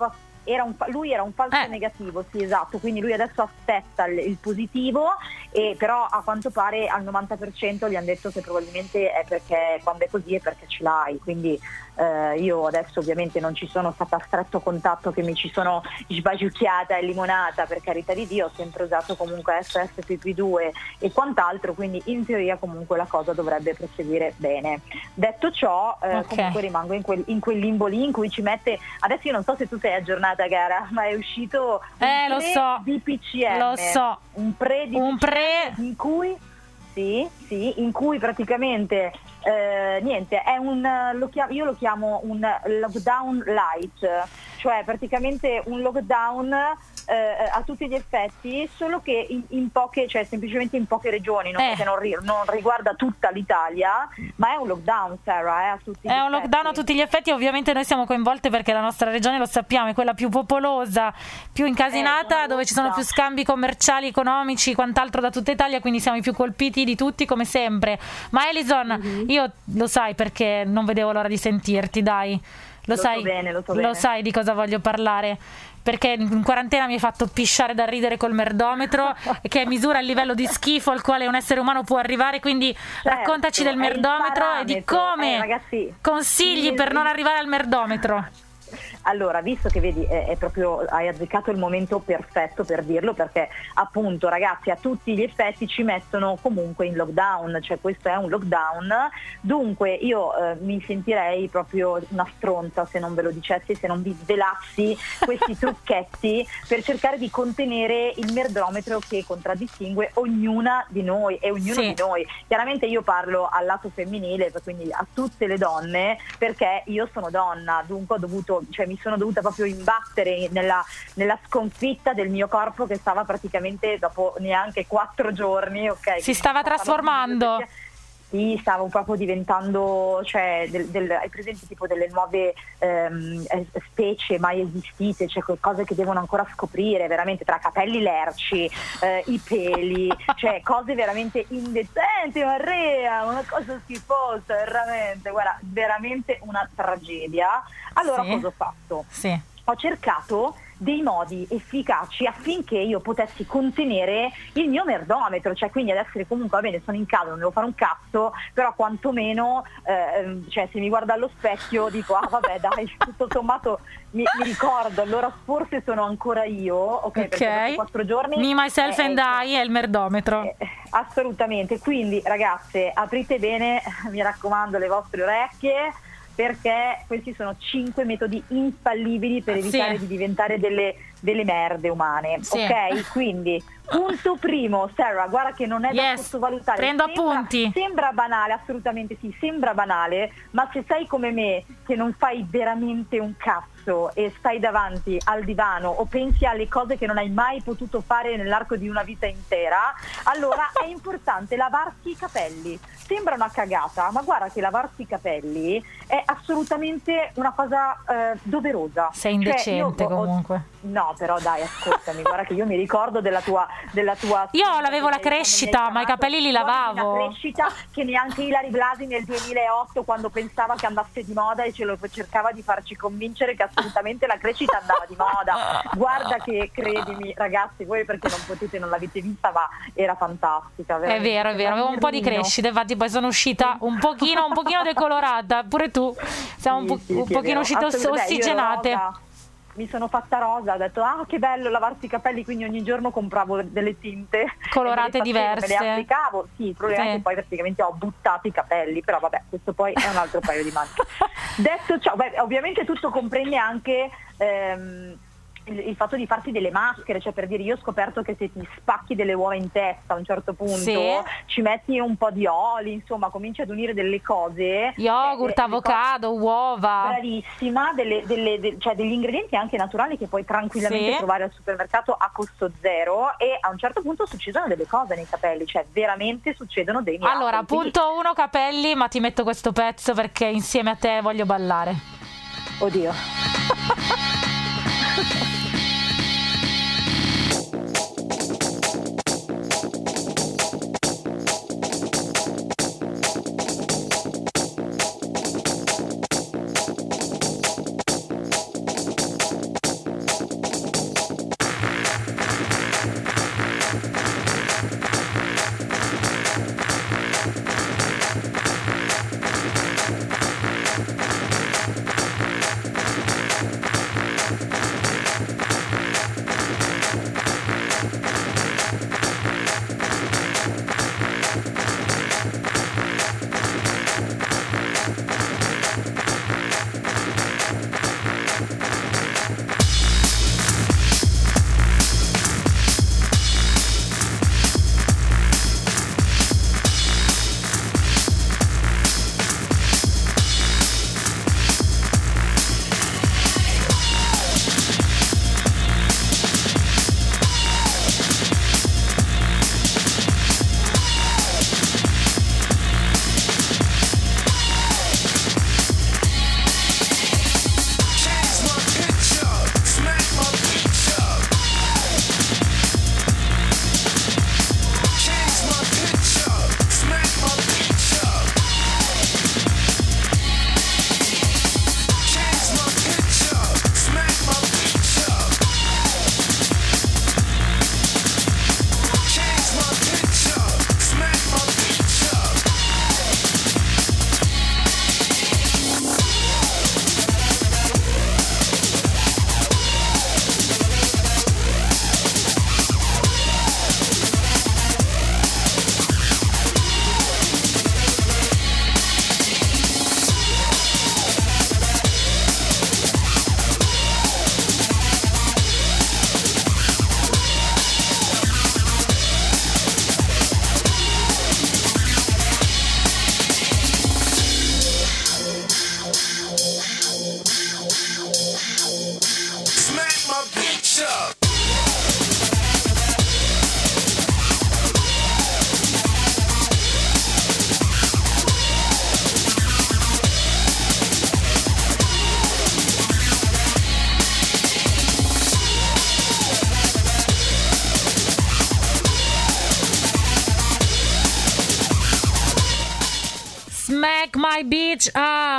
Speaker 8: Era un, lui era un falso
Speaker 4: eh.
Speaker 8: negativo, sì, esatto, quindi lui adesso aspetta il, il positivo, e però a quanto pare al novanta per cento gli hanno detto che probabilmente è perché quando è così è perché ce l'hai, quindi eh, io adesso ovviamente non ci sono stata a stretto contatto, che mi ci sono sbagiucchiata e limonata, per carità di Dio, ho sempre usato comunque S S P P due e quant'altro, quindi in teoria comunque la cosa dovrebbe proseguire bene. Detto ciò, eh, okay. comunque rimango in quel, in quel limbo lì in cui ci mette, adesso io non so se tu sei aggiornata gara, ma è uscito un
Speaker 4: eh, lo so.
Speaker 8: D P C M,
Speaker 4: lo so,
Speaker 8: un pre D P C M
Speaker 4: un pre
Speaker 8: in cui sì, sì, in cui praticamente eh, niente, è un lo chiamo, io lo chiamo un lockdown light, cioè praticamente un lockdown eh, a tutti gli effetti, solo che in, in poche, cioè semplicemente in poche regioni, non,
Speaker 4: eh.
Speaker 8: perché non, ri- non riguarda tutta l'Italia, ma è un lockdown, Sarah, eh, a tutti gli
Speaker 4: è
Speaker 8: effetti.
Speaker 4: un lockdown a tutti gli effetti, ovviamente noi siamo coinvolte perché la nostra regione, lo sappiamo, è quella più popolosa, più incasinata, eh, dove ci sono più scambi commerciali, economici, quant'altro da tutta Italia, quindi siamo i più colpiti di tutti come sempre. Ma Alison, mm-hmm. io lo sai perché non vedevo l'ora di sentirti, dai, lo,
Speaker 8: lo
Speaker 4: sai,
Speaker 8: so bene, lo, so
Speaker 4: lo
Speaker 8: bene.
Speaker 4: sai di cosa voglio parlare, perché in quarantena mi hai fatto pisciare da ridere col merdometro, che è misura il livello di schifo al quale un essere umano può arrivare, quindi certo, raccontaci del merdometro e di come
Speaker 8: eh, ragazzi,
Speaker 4: consigli
Speaker 8: sì,
Speaker 4: per
Speaker 8: sì.
Speaker 4: non arrivare al merdometro.
Speaker 8: Allora, visto che vedi è, è proprio hai azzeccato il momento perfetto per dirlo, perché appunto ragazzi a tutti gli effetti ci mettono comunque in lockdown, cioè questo è un lockdown, dunque io eh, mi sentirei proprio una stronza se non ve lo dicessi, se non vi svelassi questi trucchetti per cercare di contenere il merdometro che contraddistingue ognuna di noi e ognuno
Speaker 4: sì.
Speaker 8: di noi. Chiaramente io parlo al lato femminile, quindi a tutte le donne, perché io sono donna, dunque ho dovuto, cioè mi sono dovuta proprio imbattere nella, nella sconfitta del mio corpo che stava praticamente dopo neanche quattro giorni, ok?
Speaker 4: Si stava trasformando.
Speaker 8: Sì, stavo proprio diventando, cioè, del, del, hai presente tipo delle nuove ehm, specie mai esistite, cioè cose che devono ancora scoprire, veramente, tra capelli lerci, eh, i peli, cioè cose veramente indecenti, Maria, una cosa schifosa, veramente, guarda, veramente una tragedia. Allora
Speaker 4: sì.
Speaker 8: cosa ho fatto?
Speaker 4: Sì.
Speaker 8: Ho cercato dei modi efficaci affinché io potessi contenere il mio merdometro, cioè quindi ad essere comunque, va bene, sono in casa, non devo fare un cazzo, però quantomeno eh, cioè se mi guardo allo specchio dico ah vabbè dai, tutto sommato mi, mi ricordo, allora forse sono ancora io, ok,
Speaker 4: okay.
Speaker 8: Perché dopo quattro giorni
Speaker 4: Me, myself
Speaker 8: eh,
Speaker 4: and I è il merdometro.
Speaker 8: eh, assolutamente, quindi ragazze aprite bene, mi raccomando, le vostre orecchie, perché questi sono cinque metodi infallibili per evitare
Speaker 4: sì.
Speaker 8: di diventare delle, delle merde umane,
Speaker 4: sì.
Speaker 8: ok? Quindi punto primo, Sarah, guarda che non è da
Speaker 4: yes.
Speaker 8: sottovalutare.
Speaker 4: Prendo
Speaker 8: sembra,
Speaker 4: appunti.
Speaker 8: Sembra banale, assolutamente sì, sembra banale, ma se sei come me che non fai veramente un cazzo e stai davanti al divano o pensi alle cose che non hai mai potuto fare nell'arco di una vita intera, allora è importante lavarsi i capelli. Sembra una cagata, ma guarda che lavarsi i capelli è assolutamente una cosa eh, doverosa.
Speaker 4: Sei indecente,
Speaker 8: cioè, io,
Speaker 4: comunque.
Speaker 8: Ho, no, però dai, ascoltami, guarda che io mi ricordo della tua della tua
Speaker 4: io avevo la crescita, ma i capelli li lavavo.
Speaker 8: Una crescita che neanche Ilary Blasi nel duemilaotto, quando pensava che andasse di moda e ce lo cercava di farci convincere che assolutamente la crescita andava di moda. Guarda che, credimi ragazzi, voi perché non potete, non l'avete vista, ma era fantastica,
Speaker 4: veramente. È vero, è vero, avevo un po' di crescita, infatti poi sono uscita un pochino un pochino decolorata, pure tu siamo sì, un, po- sì, un sì, pochino uscite ossigenate.
Speaker 8: Mi sono fatta rosa, ho detto ah che bello lavarsi i capelli, quindi ogni giorno compravo delle tinte
Speaker 4: colorate diverse,
Speaker 8: me le applicavo. Sì, il problema
Speaker 4: sì.
Speaker 8: è che poi praticamente ho buttato i capelli, però vabbè, questo poi è un altro paio di maniche. Detto ciò, beh, ovviamente tutto comprende anche ehm, il, il fatto di farti delle maschere, cioè per dire, io ho scoperto che se ti spacchi delle uova in testa a un certo punto, sì. ci metti un po' di oli, insomma cominci ad unire delle cose,
Speaker 4: yogurt, eh, avocado, cose, uova,
Speaker 8: bravissima, delle, delle, de, cioè degli ingredienti anche naturali che puoi tranquillamente sì. trovare al supermercato a costo zero, e a un certo punto succedono delle cose nei capelli, cioè veramente succedono dei miracoli.
Speaker 4: Allora, punto uno capelli, ma ti metto questo pezzo perché insieme a te voglio ballare.
Speaker 8: Oddio.
Speaker 4: Smack My Bitch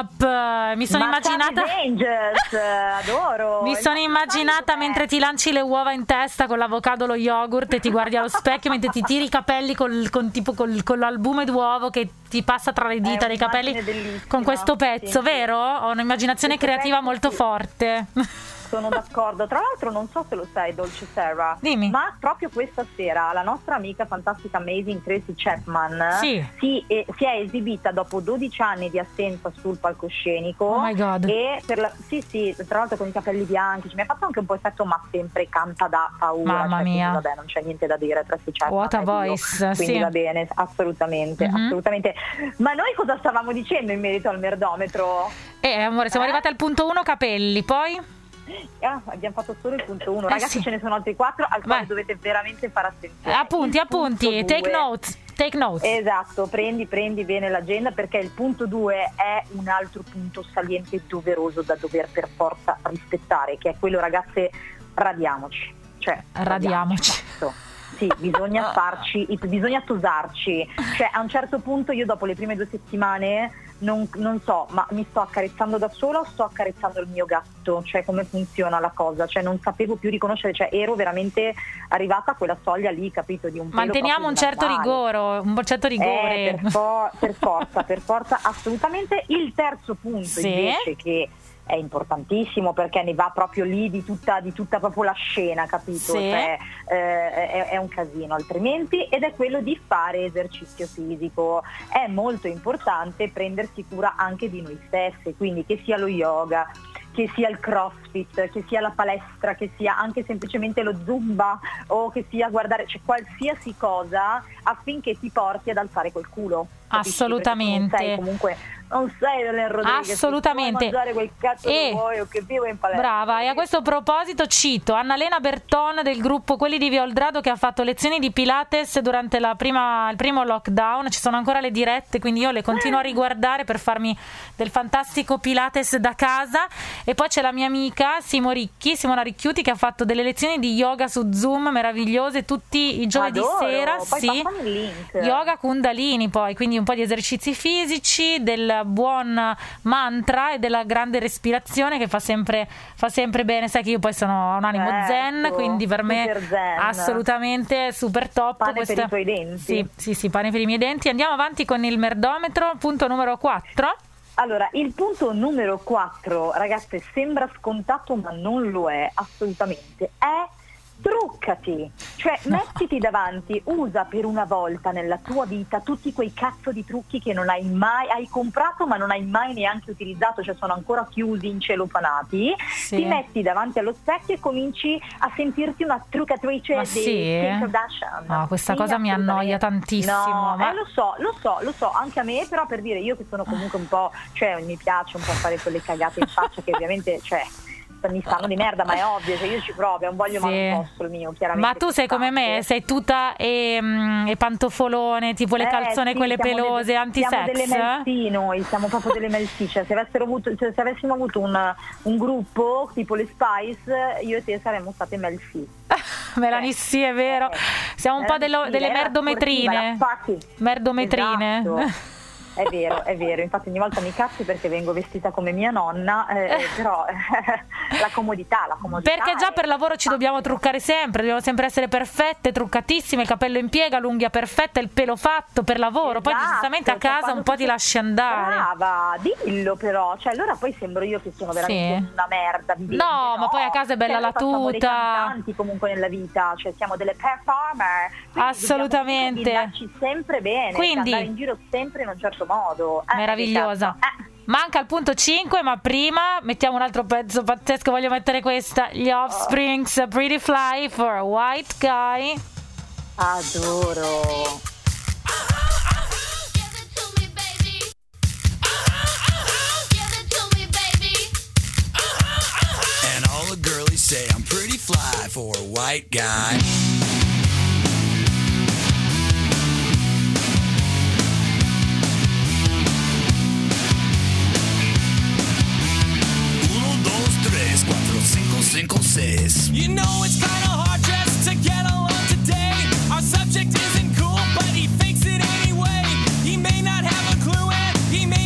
Speaker 4: Up. Mi sono
Speaker 8: Ma
Speaker 4: immaginata
Speaker 8: Angels, adoro.
Speaker 4: Mi sono immaginata mentre ti lanci le uova in testa con l'avocado, lo yogurt e ti guardi allo specchio mentre ti tiri i capelli col, con tipo col, con l'albume d'uovo che ti passa tra le dita dei capelli con questo pezzo, sì, vero? Ho un'immaginazione questo creativa pezzo, molto sì. forte.
Speaker 8: Sono d'accordo. Tra l'altro non so se lo sai, Dolce Sarah,
Speaker 4: Dimmi.
Speaker 8: ma proprio questa sera la nostra amica fantastica Amazing Tracy Chapman
Speaker 4: sì.
Speaker 8: si, eh, si è esibita dopo dodici anni di assenza sul palcoscenico.
Speaker 4: Oh my God.
Speaker 8: E per la, sì sì, tra l'altro con i capelli bianchi, cioè, mi ha fatto anche un po' effetto, ma sempre canta da paura.
Speaker 4: Mamma
Speaker 8: cioè,
Speaker 4: mia.
Speaker 8: Quindi, vabbè, non c'è niente da dire, Tracy Chapman.
Speaker 4: What a voice,
Speaker 8: quindi
Speaker 4: sì.
Speaker 8: va bene, assolutamente, mm-hmm. assolutamente. Ma noi cosa stavamo dicendo in merito al merdometro?
Speaker 4: Eh amore, siamo eh? arrivati al punto uno, capelli, poi?
Speaker 8: Ah, abbiamo fatto solo il punto uno,
Speaker 4: eh
Speaker 8: ragazzi,
Speaker 4: sì.
Speaker 8: ce ne sono altri quattro al quale
Speaker 4: Vai.
Speaker 8: dovete veramente fare attenzione.
Speaker 4: Appunti,
Speaker 8: il
Speaker 4: appunti, take notes, take notes.
Speaker 8: Esatto, prendi, prendi bene l'agenda, perché il punto due è un altro punto saliente doveroso da dover per forza rispettare, che è quello, ragazze, radiamoci, cioè
Speaker 4: radiamoci.
Speaker 8: radiamoci. Sì, bisogna farci, bisogna tosarci, cioè a un certo punto io dopo le prime due settimane non, non so, ma mi sto accarezzando da sola o sto accarezzando il mio gatto, cioè come funziona la cosa, cioè non sapevo più riconoscere, cioè ero veramente arrivata a quella soglia lì, capito, di un pelo.
Speaker 4: Manteniamo un certo rigore, un certo rigore.
Speaker 8: Eh, per, for- per forza, per forza, assolutamente. Il terzo punto
Speaker 4: sì.
Speaker 8: invece, che è importantissimo perché ne va proprio lì di tutta, di tutta proprio la scena, capito?
Speaker 4: Sì.
Speaker 8: Cioè, eh, è, è un casino altrimenti, ed è quello di fare esercizio fisico. È molto importante prendersi cura anche di noi stesse, quindi che sia lo yoga, che sia il crossfit, che sia la palestra, che sia anche semplicemente lo zumba, o che sia guardare, cioè qualsiasi cosa affinché ti porti ad alzare quel culo. Capisci?
Speaker 4: Assolutamente.
Speaker 8: Non sei comunque, non sei Ellen Rodriguez,
Speaker 4: assolutamente.
Speaker 8: Puoi mangiare quel cazzo
Speaker 4: e,
Speaker 8: che vuoi o che vivo in palestra.
Speaker 4: Brava, e a questo proposito cito Annalena Berton del gruppo Quelli di Violdrado, che ha fatto lezioni di Pilates durante la prima, il primo lockdown. Ci sono ancora le dirette, quindi io le continuo a riguardare per farmi del fantastico Pilates da casa. E poi c'è la mia amica Simo Ricchi, Simona Ricchiuti, che ha fatto delle lezioni di yoga su Zoom meravigliose tutti i giovedì
Speaker 8: Adoro.
Speaker 4: sera.
Speaker 8: Poi
Speaker 4: sì,
Speaker 8: passami il link.
Speaker 4: Yoga Kundalini, poi quindi un po' di esercizi fisici, del buon mantra e della grande respirazione, che fa sempre, fa sempre bene. Sai che io poi sono un animo
Speaker 8: certo,
Speaker 4: zen, quindi per me
Speaker 8: zen.
Speaker 4: assolutamente super top.
Speaker 8: Pane
Speaker 4: questa...
Speaker 8: per i tuoi denti.
Speaker 4: Sì, sì, sì, pane per i miei denti. Andiamo avanti con il merdometro, punto numero quattro.
Speaker 8: Allora, il punto numero quattro, ragazze, sembra scontato ma non lo è assolutamente, è truccati, cioè mettiti davanti, usa per una volta nella tua vita tutti quei cazzo di trucchi che non hai mai, hai comprato ma non hai mai neanche utilizzato, cioè sono ancora chiusi, incelofanati.
Speaker 4: Sì.
Speaker 8: Ti metti davanti allo specchio e cominci a sentirti una truccatrice
Speaker 4: ma
Speaker 8: di
Speaker 4: sì?
Speaker 8: Kim Kardashian.
Speaker 4: No, questa
Speaker 8: sì,
Speaker 4: cosa mi annoia tantissimo.
Speaker 8: No,
Speaker 4: ma...
Speaker 8: eh, lo so, lo so, lo so, anche a me, però per dire, io che sono comunque un po', cioè mi piace un po' fare quelle cagate in faccia che ovviamente, cioè mi stanno di merda, ma è ovvio, cioè io ci provo, è un voglio,
Speaker 4: sì.
Speaker 8: ma non posso il mio, chiaramente.
Speaker 4: Ma tu sei come me, sei tutta e, e pantofolone, tipo le
Speaker 8: eh,
Speaker 4: calzone
Speaker 8: sì,
Speaker 4: quelle pelose,
Speaker 8: delle,
Speaker 4: anti-sex.
Speaker 8: Siamo delle melsi noi, siamo proprio delle melsi, cioè se avessero avuto, cioè, se avessimo avuto un, un gruppo tipo le Spice, io e te saremmo state melsi.
Speaker 4: Melanie, sì, è vero.
Speaker 8: Eh,
Speaker 4: Siamo un po' dello,
Speaker 8: sì,
Speaker 4: delle merdometrine. Merdometrine.
Speaker 8: Esatto. È vero, è vero, infatti ogni volta mi cazzo perché vengo vestita come mia nonna, eh, però eh, la comodità, la comodità.
Speaker 4: Perché già per lavoro ci dobbiamo truccare sempre, dobbiamo sempre essere perfette, truccatissime, il capello in piega, l'unghia perfetta, il pelo fatto per lavoro,
Speaker 8: esatto,
Speaker 4: poi giustamente a casa
Speaker 8: cioè,
Speaker 4: un po' ti lasci andare.
Speaker 8: Brava, dillo però, cioè allora poi sembro io che sono veramente
Speaker 4: sì.
Speaker 8: una merda vivente,
Speaker 4: no,
Speaker 8: no,
Speaker 4: ma poi a casa è bella
Speaker 8: cioè,
Speaker 4: la tuta.
Speaker 8: Siamo dei cantanti comunque nella vita, cioè siamo delle performer,
Speaker 4: assolutamente,
Speaker 8: dobbiamo andarci sempre bene,
Speaker 4: quindi
Speaker 8: andare in giro sempre in un certo modo. Eh,
Speaker 4: meravigliosa.
Speaker 8: Eh.
Speaker 4: Manca il punto cinque, ma prima mettiamo un altro pezzo pazzesco, voglio mettere questa, gli Offsprings, Pretty Fly for a White Guy.
Speaker 8: Adoro.
Speaker 9: And all the girlies say I'm pretty fly for a white guy. Cinco, seis. You know it's kind of hard just to get along today. Our subject isn't cool, but he fakes it anyway. He may not have a clue and he may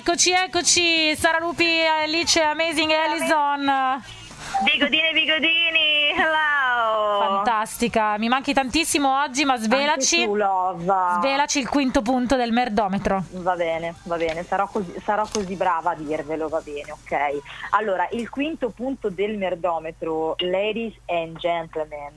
Speaker 4: Eccoci, eccoci, Sara Lupi, Alice, Amazing Allison.
Speaker 8: Bigodine, bigodini, hello.
Speaker 4: Fantastica, mi manchi tantissimo oggi, ma svelaci,
Speaker 8: Anche tu, Lova.
Speaker 4: svelaci il quinto punto del merdometro.
Speaker 8: Va bene, va bene, sarò così, sarò così brava a dirvelo, va bene, ok. Allora, il quinto punto del merdometro, ladies and gentlemen,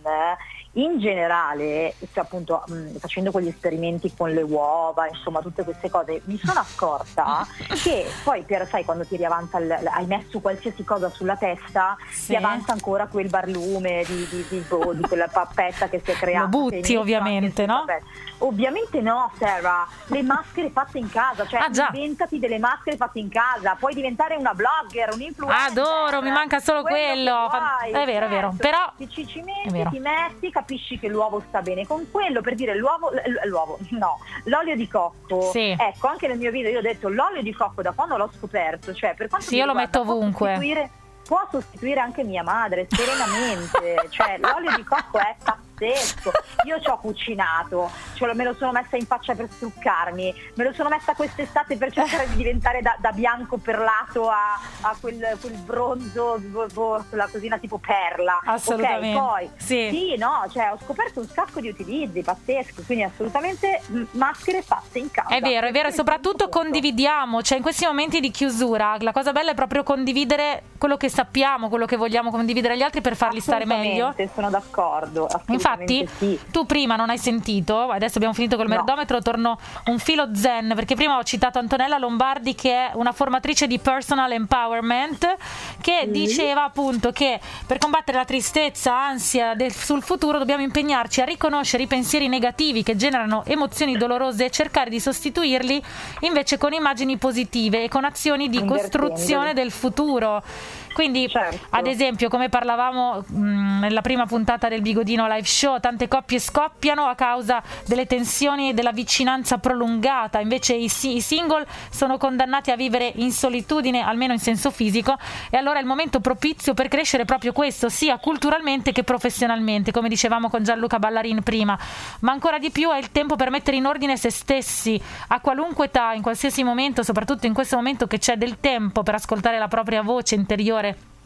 Speaker 8: in generale, cioè appunto mh, facendo quegli esperimenti con le uova, insomma tutte queste cose, mi sono accorta che poi per, sai, quando tiri avanti, il, hai messo qualsiasi cosa sulla testa,
Speaker 4: sì,
Speaker 8: ti avanza ancora quel barlume di, di, di, boh, di quella pappetta che si è creata.
Speaker 4: Lo butti ovviamente, no?
Speaker 8: Vabbè. Ovviamente no, Sarah, le maschere fatte in casa, cioè
Speaker 4: ah, già.
Speaker 8: inventati delle maschere fatte in casa, puoi diventare una blogger, un influencer.
Speaker 4: Adoro, mi manca solo quello, quello. È vero, è vero, però
Speaker 8: ti ci, ci metti, ti metti, capisci che l'uovo sta bene con quello, per dire l'uovo, l'uovo, no, l'olio di cocco,
Speaker 4: sì.
Speaker 8: Ecco, anche nel mio video io ho detto l'olio di cocco da quando l'ho scoperto, cioè per quanto
Speaker 4: sì, io lo
Speaker 8: riguarda,
Speaker 4: metto ovunque.
Speaker 8: Può sostituire anche mia madre serenamente, cioè l'olio di cocco è pazzesco. Io ci ho cucinato, cioè me lo sono messa in faccia per struccarmi, me lo sono messa quest'estate per cercare di diventare da, da bianco perlato a, a quel, quel bronzo, la cosina tipo perla.
Speaker 4: Assolutamente.
Speaker 8: Okay, poi
Speaker 4: sì.
Speaker 8: sì, no, cioè ho scoperto un sacco di utilizzi pazzeschi, quindi assolutamente maschere fatte in casa.
Speaker 4: È vero, è vero, e soprattutto condividiamo, cioè in questi momenti di chiusura la cosa bella è proprio condividere quello che sappiamo, quello che vogliamo condividere agli altri per farli stare meglio.
Speaker 8: Sono d'accordo.
Speaker 4: Infatti,
Speaker 8: sì.
Speaker 4: Tu prima non hai sentito, adesso abbiamo finito col merdometro, no. Torno un filo zen, perché prima ho citato Antonella Lombardi, che è una formatrice di personal empowerment, che mm. diceva appunto che per combattere la tristezza, ansia del, sul futuro dobbiamo impegnarci a riconoscere i pensieri negativi che generano emozioni dolorose e cercare di sostituirli invece con immagini positive e con azioni di costruzione del futuro. Quindi, certo. Ad esempio, come parlavamo mh, nella prima puntata del Bigodino Live Show, tante coppie scoppiano a causa delle tensioni e della vicinanza prolungata, invece i, i single sono condannati a vivere in solitudine, almeno in senso fisico, e allora è il momento propizio per crescere proprio questo, sia culturalmente che professionalmente, come dicevamo con Gianluca Ballarin prima, ma ancora di più è il tempo per mettere in ordine se stessi, a qualunque età, in qualsiasi momento, soprattutto in questo momento che c'è del tempo per ascoltare la propria voce interiore.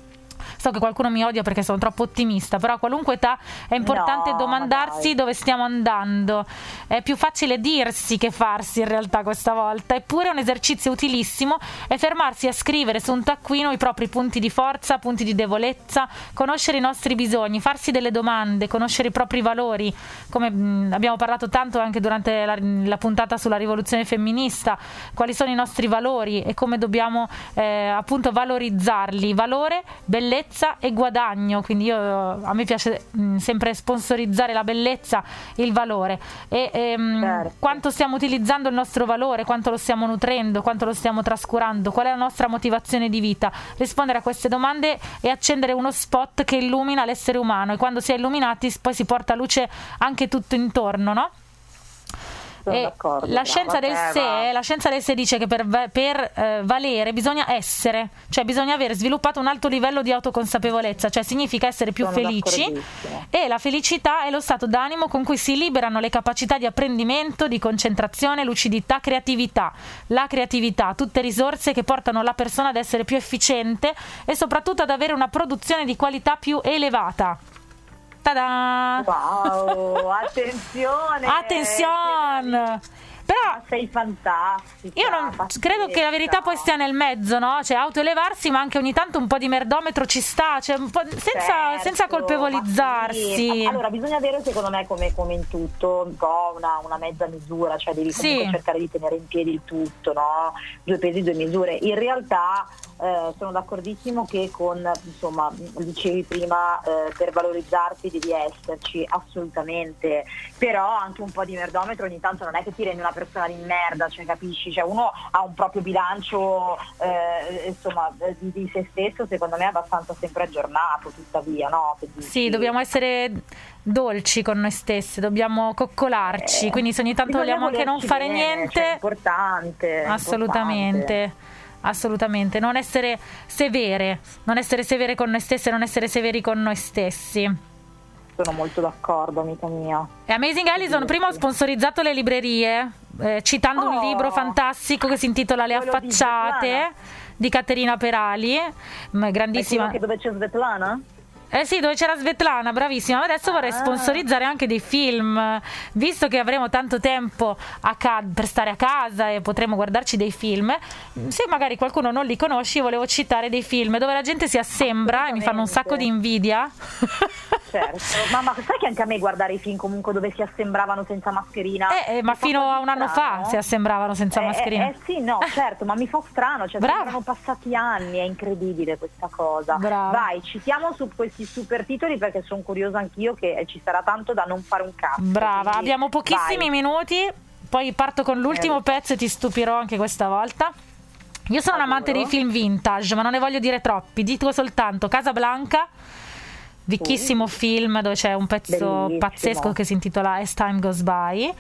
Speaker 4: So che qualcuno mi odia perché sono troppo ottimista, però a qualunque età è importante no, domandarsi dove stiamo andando. È più facile dirsi che farsi in realtà questa volta, eppure un esercizio utilissimo è fermarsi a scrivere su un taccuino i propri punti di forza, punti di debolezza, conoscere i nostri bisogni, farsi delle domande, conoscere i propri valori, come mh, abbiamo parlato tanto anche durante la, la puntata sulla rivoluzione femminista, quali sono i nostri valori e come dobbiamo eh, appunto valorizzarli, valore, bellezza e guadagno. Quindi io, a me piace mh, sempre sponsorizzare la bellezza e il valore e ehm, certo. Quanto stiamo utilizzando il nostro valore, quanto lo stiamo nutrendo, quanto lo stiamo trascurando, qual è la nostra motivazione di vita. Rispondere a queste domande e accendere uno spot che illumina l'essere umano, e quando si è illuminati poi si porta luce anche tutto intorno, no? E la scienza del sé, la scienza del sé dice che per, per eh, valere bisogna essere, cioè bisogna aver sviluppato un alto livello di autoconsapevolezza, cioè significa essere più Sono felici, e la felicità è lo stato d'animo con cui si liberano le capacità di apprendimento, di concentrazione, lucidità, creatività. La creatività, tutte risorse che portano la persona ad essere più efficiente e soprattutto ad avere una produzione di qualità più elevata. Ta-da!
Speaker 8: Wow, attenzione!
Speaker 4: Attenzione! Però
Speaker 8: sei fantastica.
Speaker 4: Io non
Speaker 8: pazzesca.
Speaker 4: credo che la verità poi stia nel mezzo, no? Cioè autoelevarsi, ma anche ogni tanto un po' di merdometro ci sta, cioè un po' senza,
Speaker 8: certo,
Speaker 4: senza colpevolizzarsi.
Speaker 8: Sì. Allora bisogna avere, secondo me, come, come in tutto, un po' una, una mezza misura, cioè devi comunque sì. cercare di tenere in piedi il tutto, no? Due pesi, due misure. In realtà eh, sono d'accordissimo che con, insomma, dicevi prima, eh, per valorizzarti devi esserci, assolutamente, però anche un po' di merdometro ogni tanto non è che ti rendi una persona di merda, cioè capisci, cioè uno ha un proprio bilancio eh, insomma di, di se stesso, secondo me abbastanza sempre aggiornato, tuttavia, no? Che dici,
Speaker 4: sì, dobbiamo essere dolci con noi stesse, dobbiamo coccolarci, eh, quindi se ogni tanto vogliamo anche non fare
Speaker 8: bene,
Speaker 4: niente,
Speaker 8: cioè, è importante,
Speaker 4: assolutamente
Speaker 8: importante.
Speaker 4: Assolutamente, non essere severe, non essere severe con noi stesse, non essere severi con noi stessi.
Speaker 8: Sono molto d'accordo, amica mia.
Speaker 4: E Amazing Allison prima ho sponsorizzato le librerie eh, citando
Speaker 8: Oh.
Speaker 4: un libro fantastico che si intitola Le
Speaker 8: Quello di
Speaker 4: affacciate
Speaker 8: Svetlana?
Speaker 4: di Caterina Perali, m- grandissima.
Speaker 8: È quello che dove c'è Svetlana?
Speaker 4: Eh sì, dove c'era Svetlana, bravissima. Adesso vorrei
Speaker 8: Ah.
Speaker 4: sponsorizzare anche dei film, visto che avremo tanto tempo a ca- per stare a casa e potremo guardarci dei film. Se magari qualcuno non li conosce, io volevo citare dei film dove la gente si assembra e mi fanno un sacco di invidia.
Speaker 8: Certo, ma, ma sai che anche a me guardare i film comunque dove si assembravano senza mascherina
Speaker 4: Eh, eh, ma
Speaker 8: mi fa
Speaker 4: fino
Speaker 8: quasi
Speaker 4: a un anno
Speaker 8: strano.
Speaker 4: fa si assembravano senza
Speaker 8: Eh,
Speaker 4: mascherina.
Speaker 8: Eh, eh sì, no, certo, ma mi fa strano, cioè
Speaker 4: Brava.
Speaker 8: sembrano passati anni, è incredibile questa cosa.
Speaker 4: Brava.
Speaker 8: Vai, citiamo su questi super titoli perché sono curiosa anch'io che ci sarà tanto da non fare un cazzo.
Speaker 4: Brava,
Speaker 8: quindi
Speaker 4: abbiamo pochissimi
Speaker 8: vai.
Speaker 4: minuti, poi parto con l'ultimo
Speaker 8: Eh.
Speaker 4: pezzo e ti stupirò anche questa volta. Io sono un amante dei film vintage, ma non ne voglio dire troppi, dico soltanto Casablanca, vecchissimo film dove c'è un pezzo
Speaker 8: Bellissimo.
Speaker 4: pazzesco che si intitola As Time Goes By.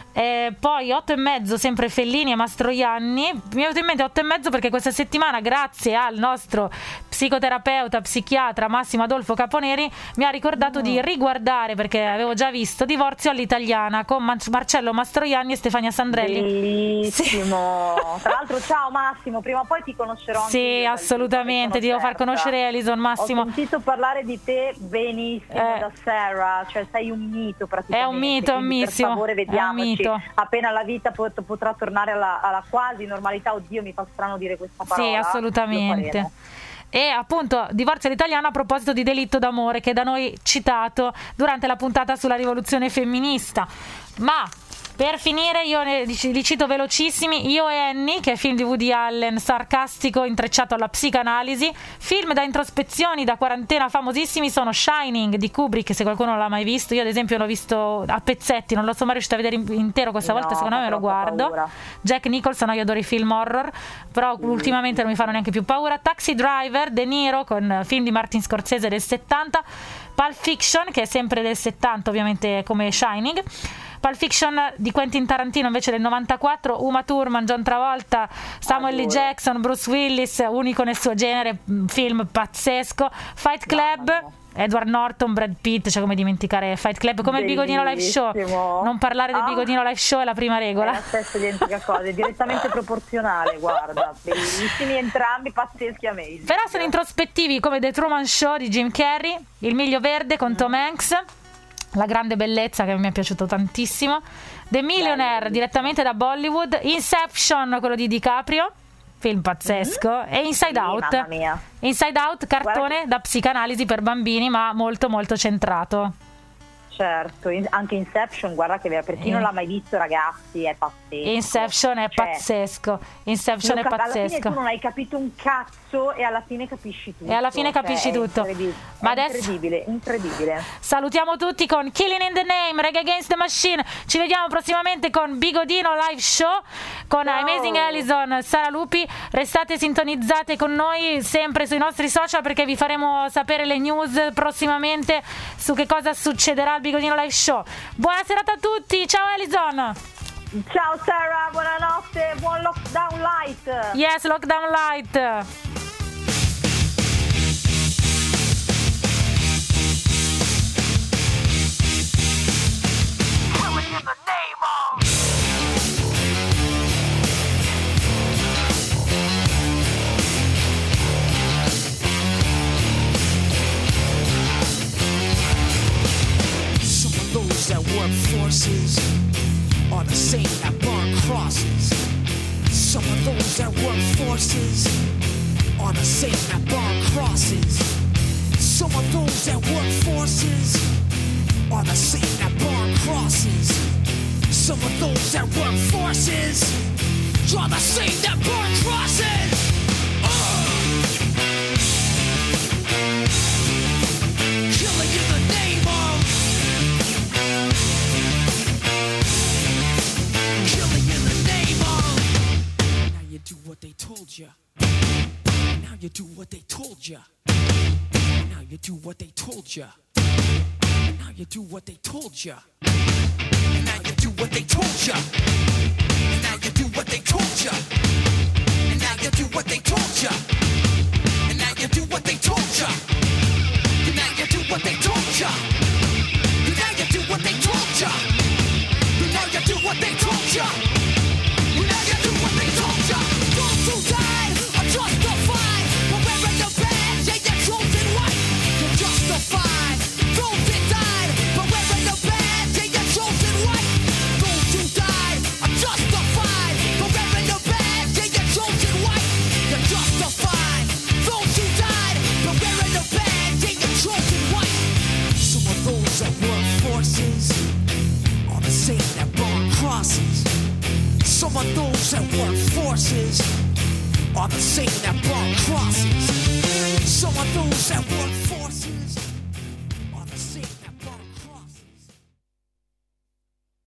Speaker 4: E poi otto e mezzo, sempre Fellini e Mastroianni. Mi è venuto in mente otto e mezzo perché questa settimana, grazie al nostro psicoterapeuta, psichiatra Massimo Adolfo Caponeri, mi ha ricordato di riguardare, perché avevo già visto, Divorzio all'italiana con Man- Marcello Mastroianni e Stefania Sandrelli.
Speaker 8: Bellissimo. Tra l'altro ciao Massimo, prima o poi ti conoscerò anche
Speaker 4: Sì,
Speaker 8: io dal
Speaker 4: assolutamente,
Speaker 8: vivo,
Speaker 4: ti devo
Speaker 8: sono
Speaker 4: far conoscere
Speaker 8: certa.
Speaker 4: Elison, Massimo.
Speaker 8: Ho sentito parlare di te benissimo
Speaker 4: Eh.
Speaker 8: da Sarah, cioè sei un mito praticamente.
Speaker 4: È un mito, è un
Speaker 8: quindi
Speaker 4: missimo,
Speaker 8: Per favore
Speaker 4: è un
Speaker 8: vediamoci.
Speaker 4: mito.
Speaker 8: Appena la vita pot- potrà tornare alla, alla quasi normalità, oddio mi fa strano dire questa parola.
Speaker 4: Sì,
Speaker 8: lo
Speaker 4: assolutamente.
Speaker 8: faremo.
Speaker 4: E appunto Divorzio all'italiano a proposito di delitto d'amore, che da noi citato durante la puntata sulla rivoluzione femminista. Ma per finire io ne, li li cito velocissimi. Io e Annie, che è film di Woody Allen sarcastico intrecciato alla psicanalisi. Film da introspezioni da quarantena famosissimi sono Shining di Kubrick, se qualcuno non l'ha mai visto. Io ad esempio l'ho visto a pezzetti, non lo sono mai riuscita a vedere in- intero, questa
Speaker 8: No,
Speaker 4: volta secondo me me lo
Speaker 8: fa troppa
Speaker 4: guardo.
Speaker 8: paura.
Speaker 4: Jack Nicholson, io adoro i film horror, però ultimamente non mi fanno neanche più paura. Taxi Driver, De Niro, con film di Martin Scorsese del settanta. Pulp Fiction, che è sempre del settanta ovviamente come Shining. Pulp Fiction di Quentin Tarantino invece del novantaquattro. Uma Thurman, John Travolta, Samuel L.
Speaker 8: Adoro.
Speaker 4: Jackson, Bruce Willis, unico nel suo genere, un film pazzesco. Fight Club,
Speaker 8: Mamma mia.
Speaker 4: Edward Norton, Brad Pitt, cioè come dimenticare Fight Club, come il Bigodino Live Show.
Speaker 8: Bellissimo.
Speaker 4: Non parlare del
Speaker 8: Ah.
Speaker 4: Bigodino Live Show è la prima
Speaker 8: È
Speaker 4: regola.
Speaker 8: la stessa identica cosa, è direttamente proporzionale, guarda, bellissimi entrambi, pazzeschi, amazing.
Speaker 4: Però sono introspettivi come The Truman Show di Jim Carrey, Il Miglio Verde con Tom Hanks, La Grande Bellezza che mi è piaciuto tantissimo, The Millionaire
Speaker 8: Bello.
Speaker 4: direttamente da Bollywood, Inception quello di DiCaprio, film pazzesco, e Inside
Speaker 8: Sì,
Speaker 4: Out.
Speaker 8: mamma mia.
Speaker 4: Inside Out, cartone
Speaker 8: Guarda che-
Speaker 4: da psicanalisi per bambini, ma molto molto centrato.
Speaker 8: Certo, in- anche Inception, guarda che per chi non
Speaker 4: Eh.
Speaker 8: l'ha mai visto, ragazzi, è pazzesco.
Speaker 4: Inception è
Speaker 8: Cioè,
Speaker 4: pazzesco. Inception è
Speaker 8: non cap- Alla fine
Speaker 4: pazzesco.
Speaker 8: tu non hai capito un cazzo e alla fine capisci tutto.
Speaker 4: E alla fine capisci
Speaker 8: Cioè, è
Speaker 4: tutto.
Speaker 8: incredibile,
Speaker 4: Ma
Speaker 8: è
Speaker 4: adesso-
Speaker 8: incredibile, incredibile.
Speaker 4: Salutiamo tutti con Killing in the Name, Reggae Against the Machine. Ci vediamo prossimamente con Bigodino Live Show, con
Speaker 8: Ciao.
Speaker 4: Amazing Allison, Sara Lupi. Restate sintonizzate con noi sempre sui nostri social, perché vi faremo sapere le news prossimamente su che cosa succederà al Bigodino Live Show. Buona serata a tutti, ciao Allison.
Speaker 8: Ciao Sarah, buonanotte, buon lockdown light.
Speaker 4: Yes, Lockdown Light.
Speaker 9: Some of those that work forces are the same that burn crosses. Some of those that work forces are the same that burn crosses. Some of those that work forces are the same that burn crosses. Some of those that work forces are the same that burn crosses. Killing in the name of Killing in the name of Now you do what they told you. Now you do what they told you. Now you do what they told you. Now you do what they told you. And now you do what they told you. And now you do what they told you. And now you do what they told you. And now you do what they told you. And now you do what they told you. of those that work forces are the same that burn crosses. Some of those that work forces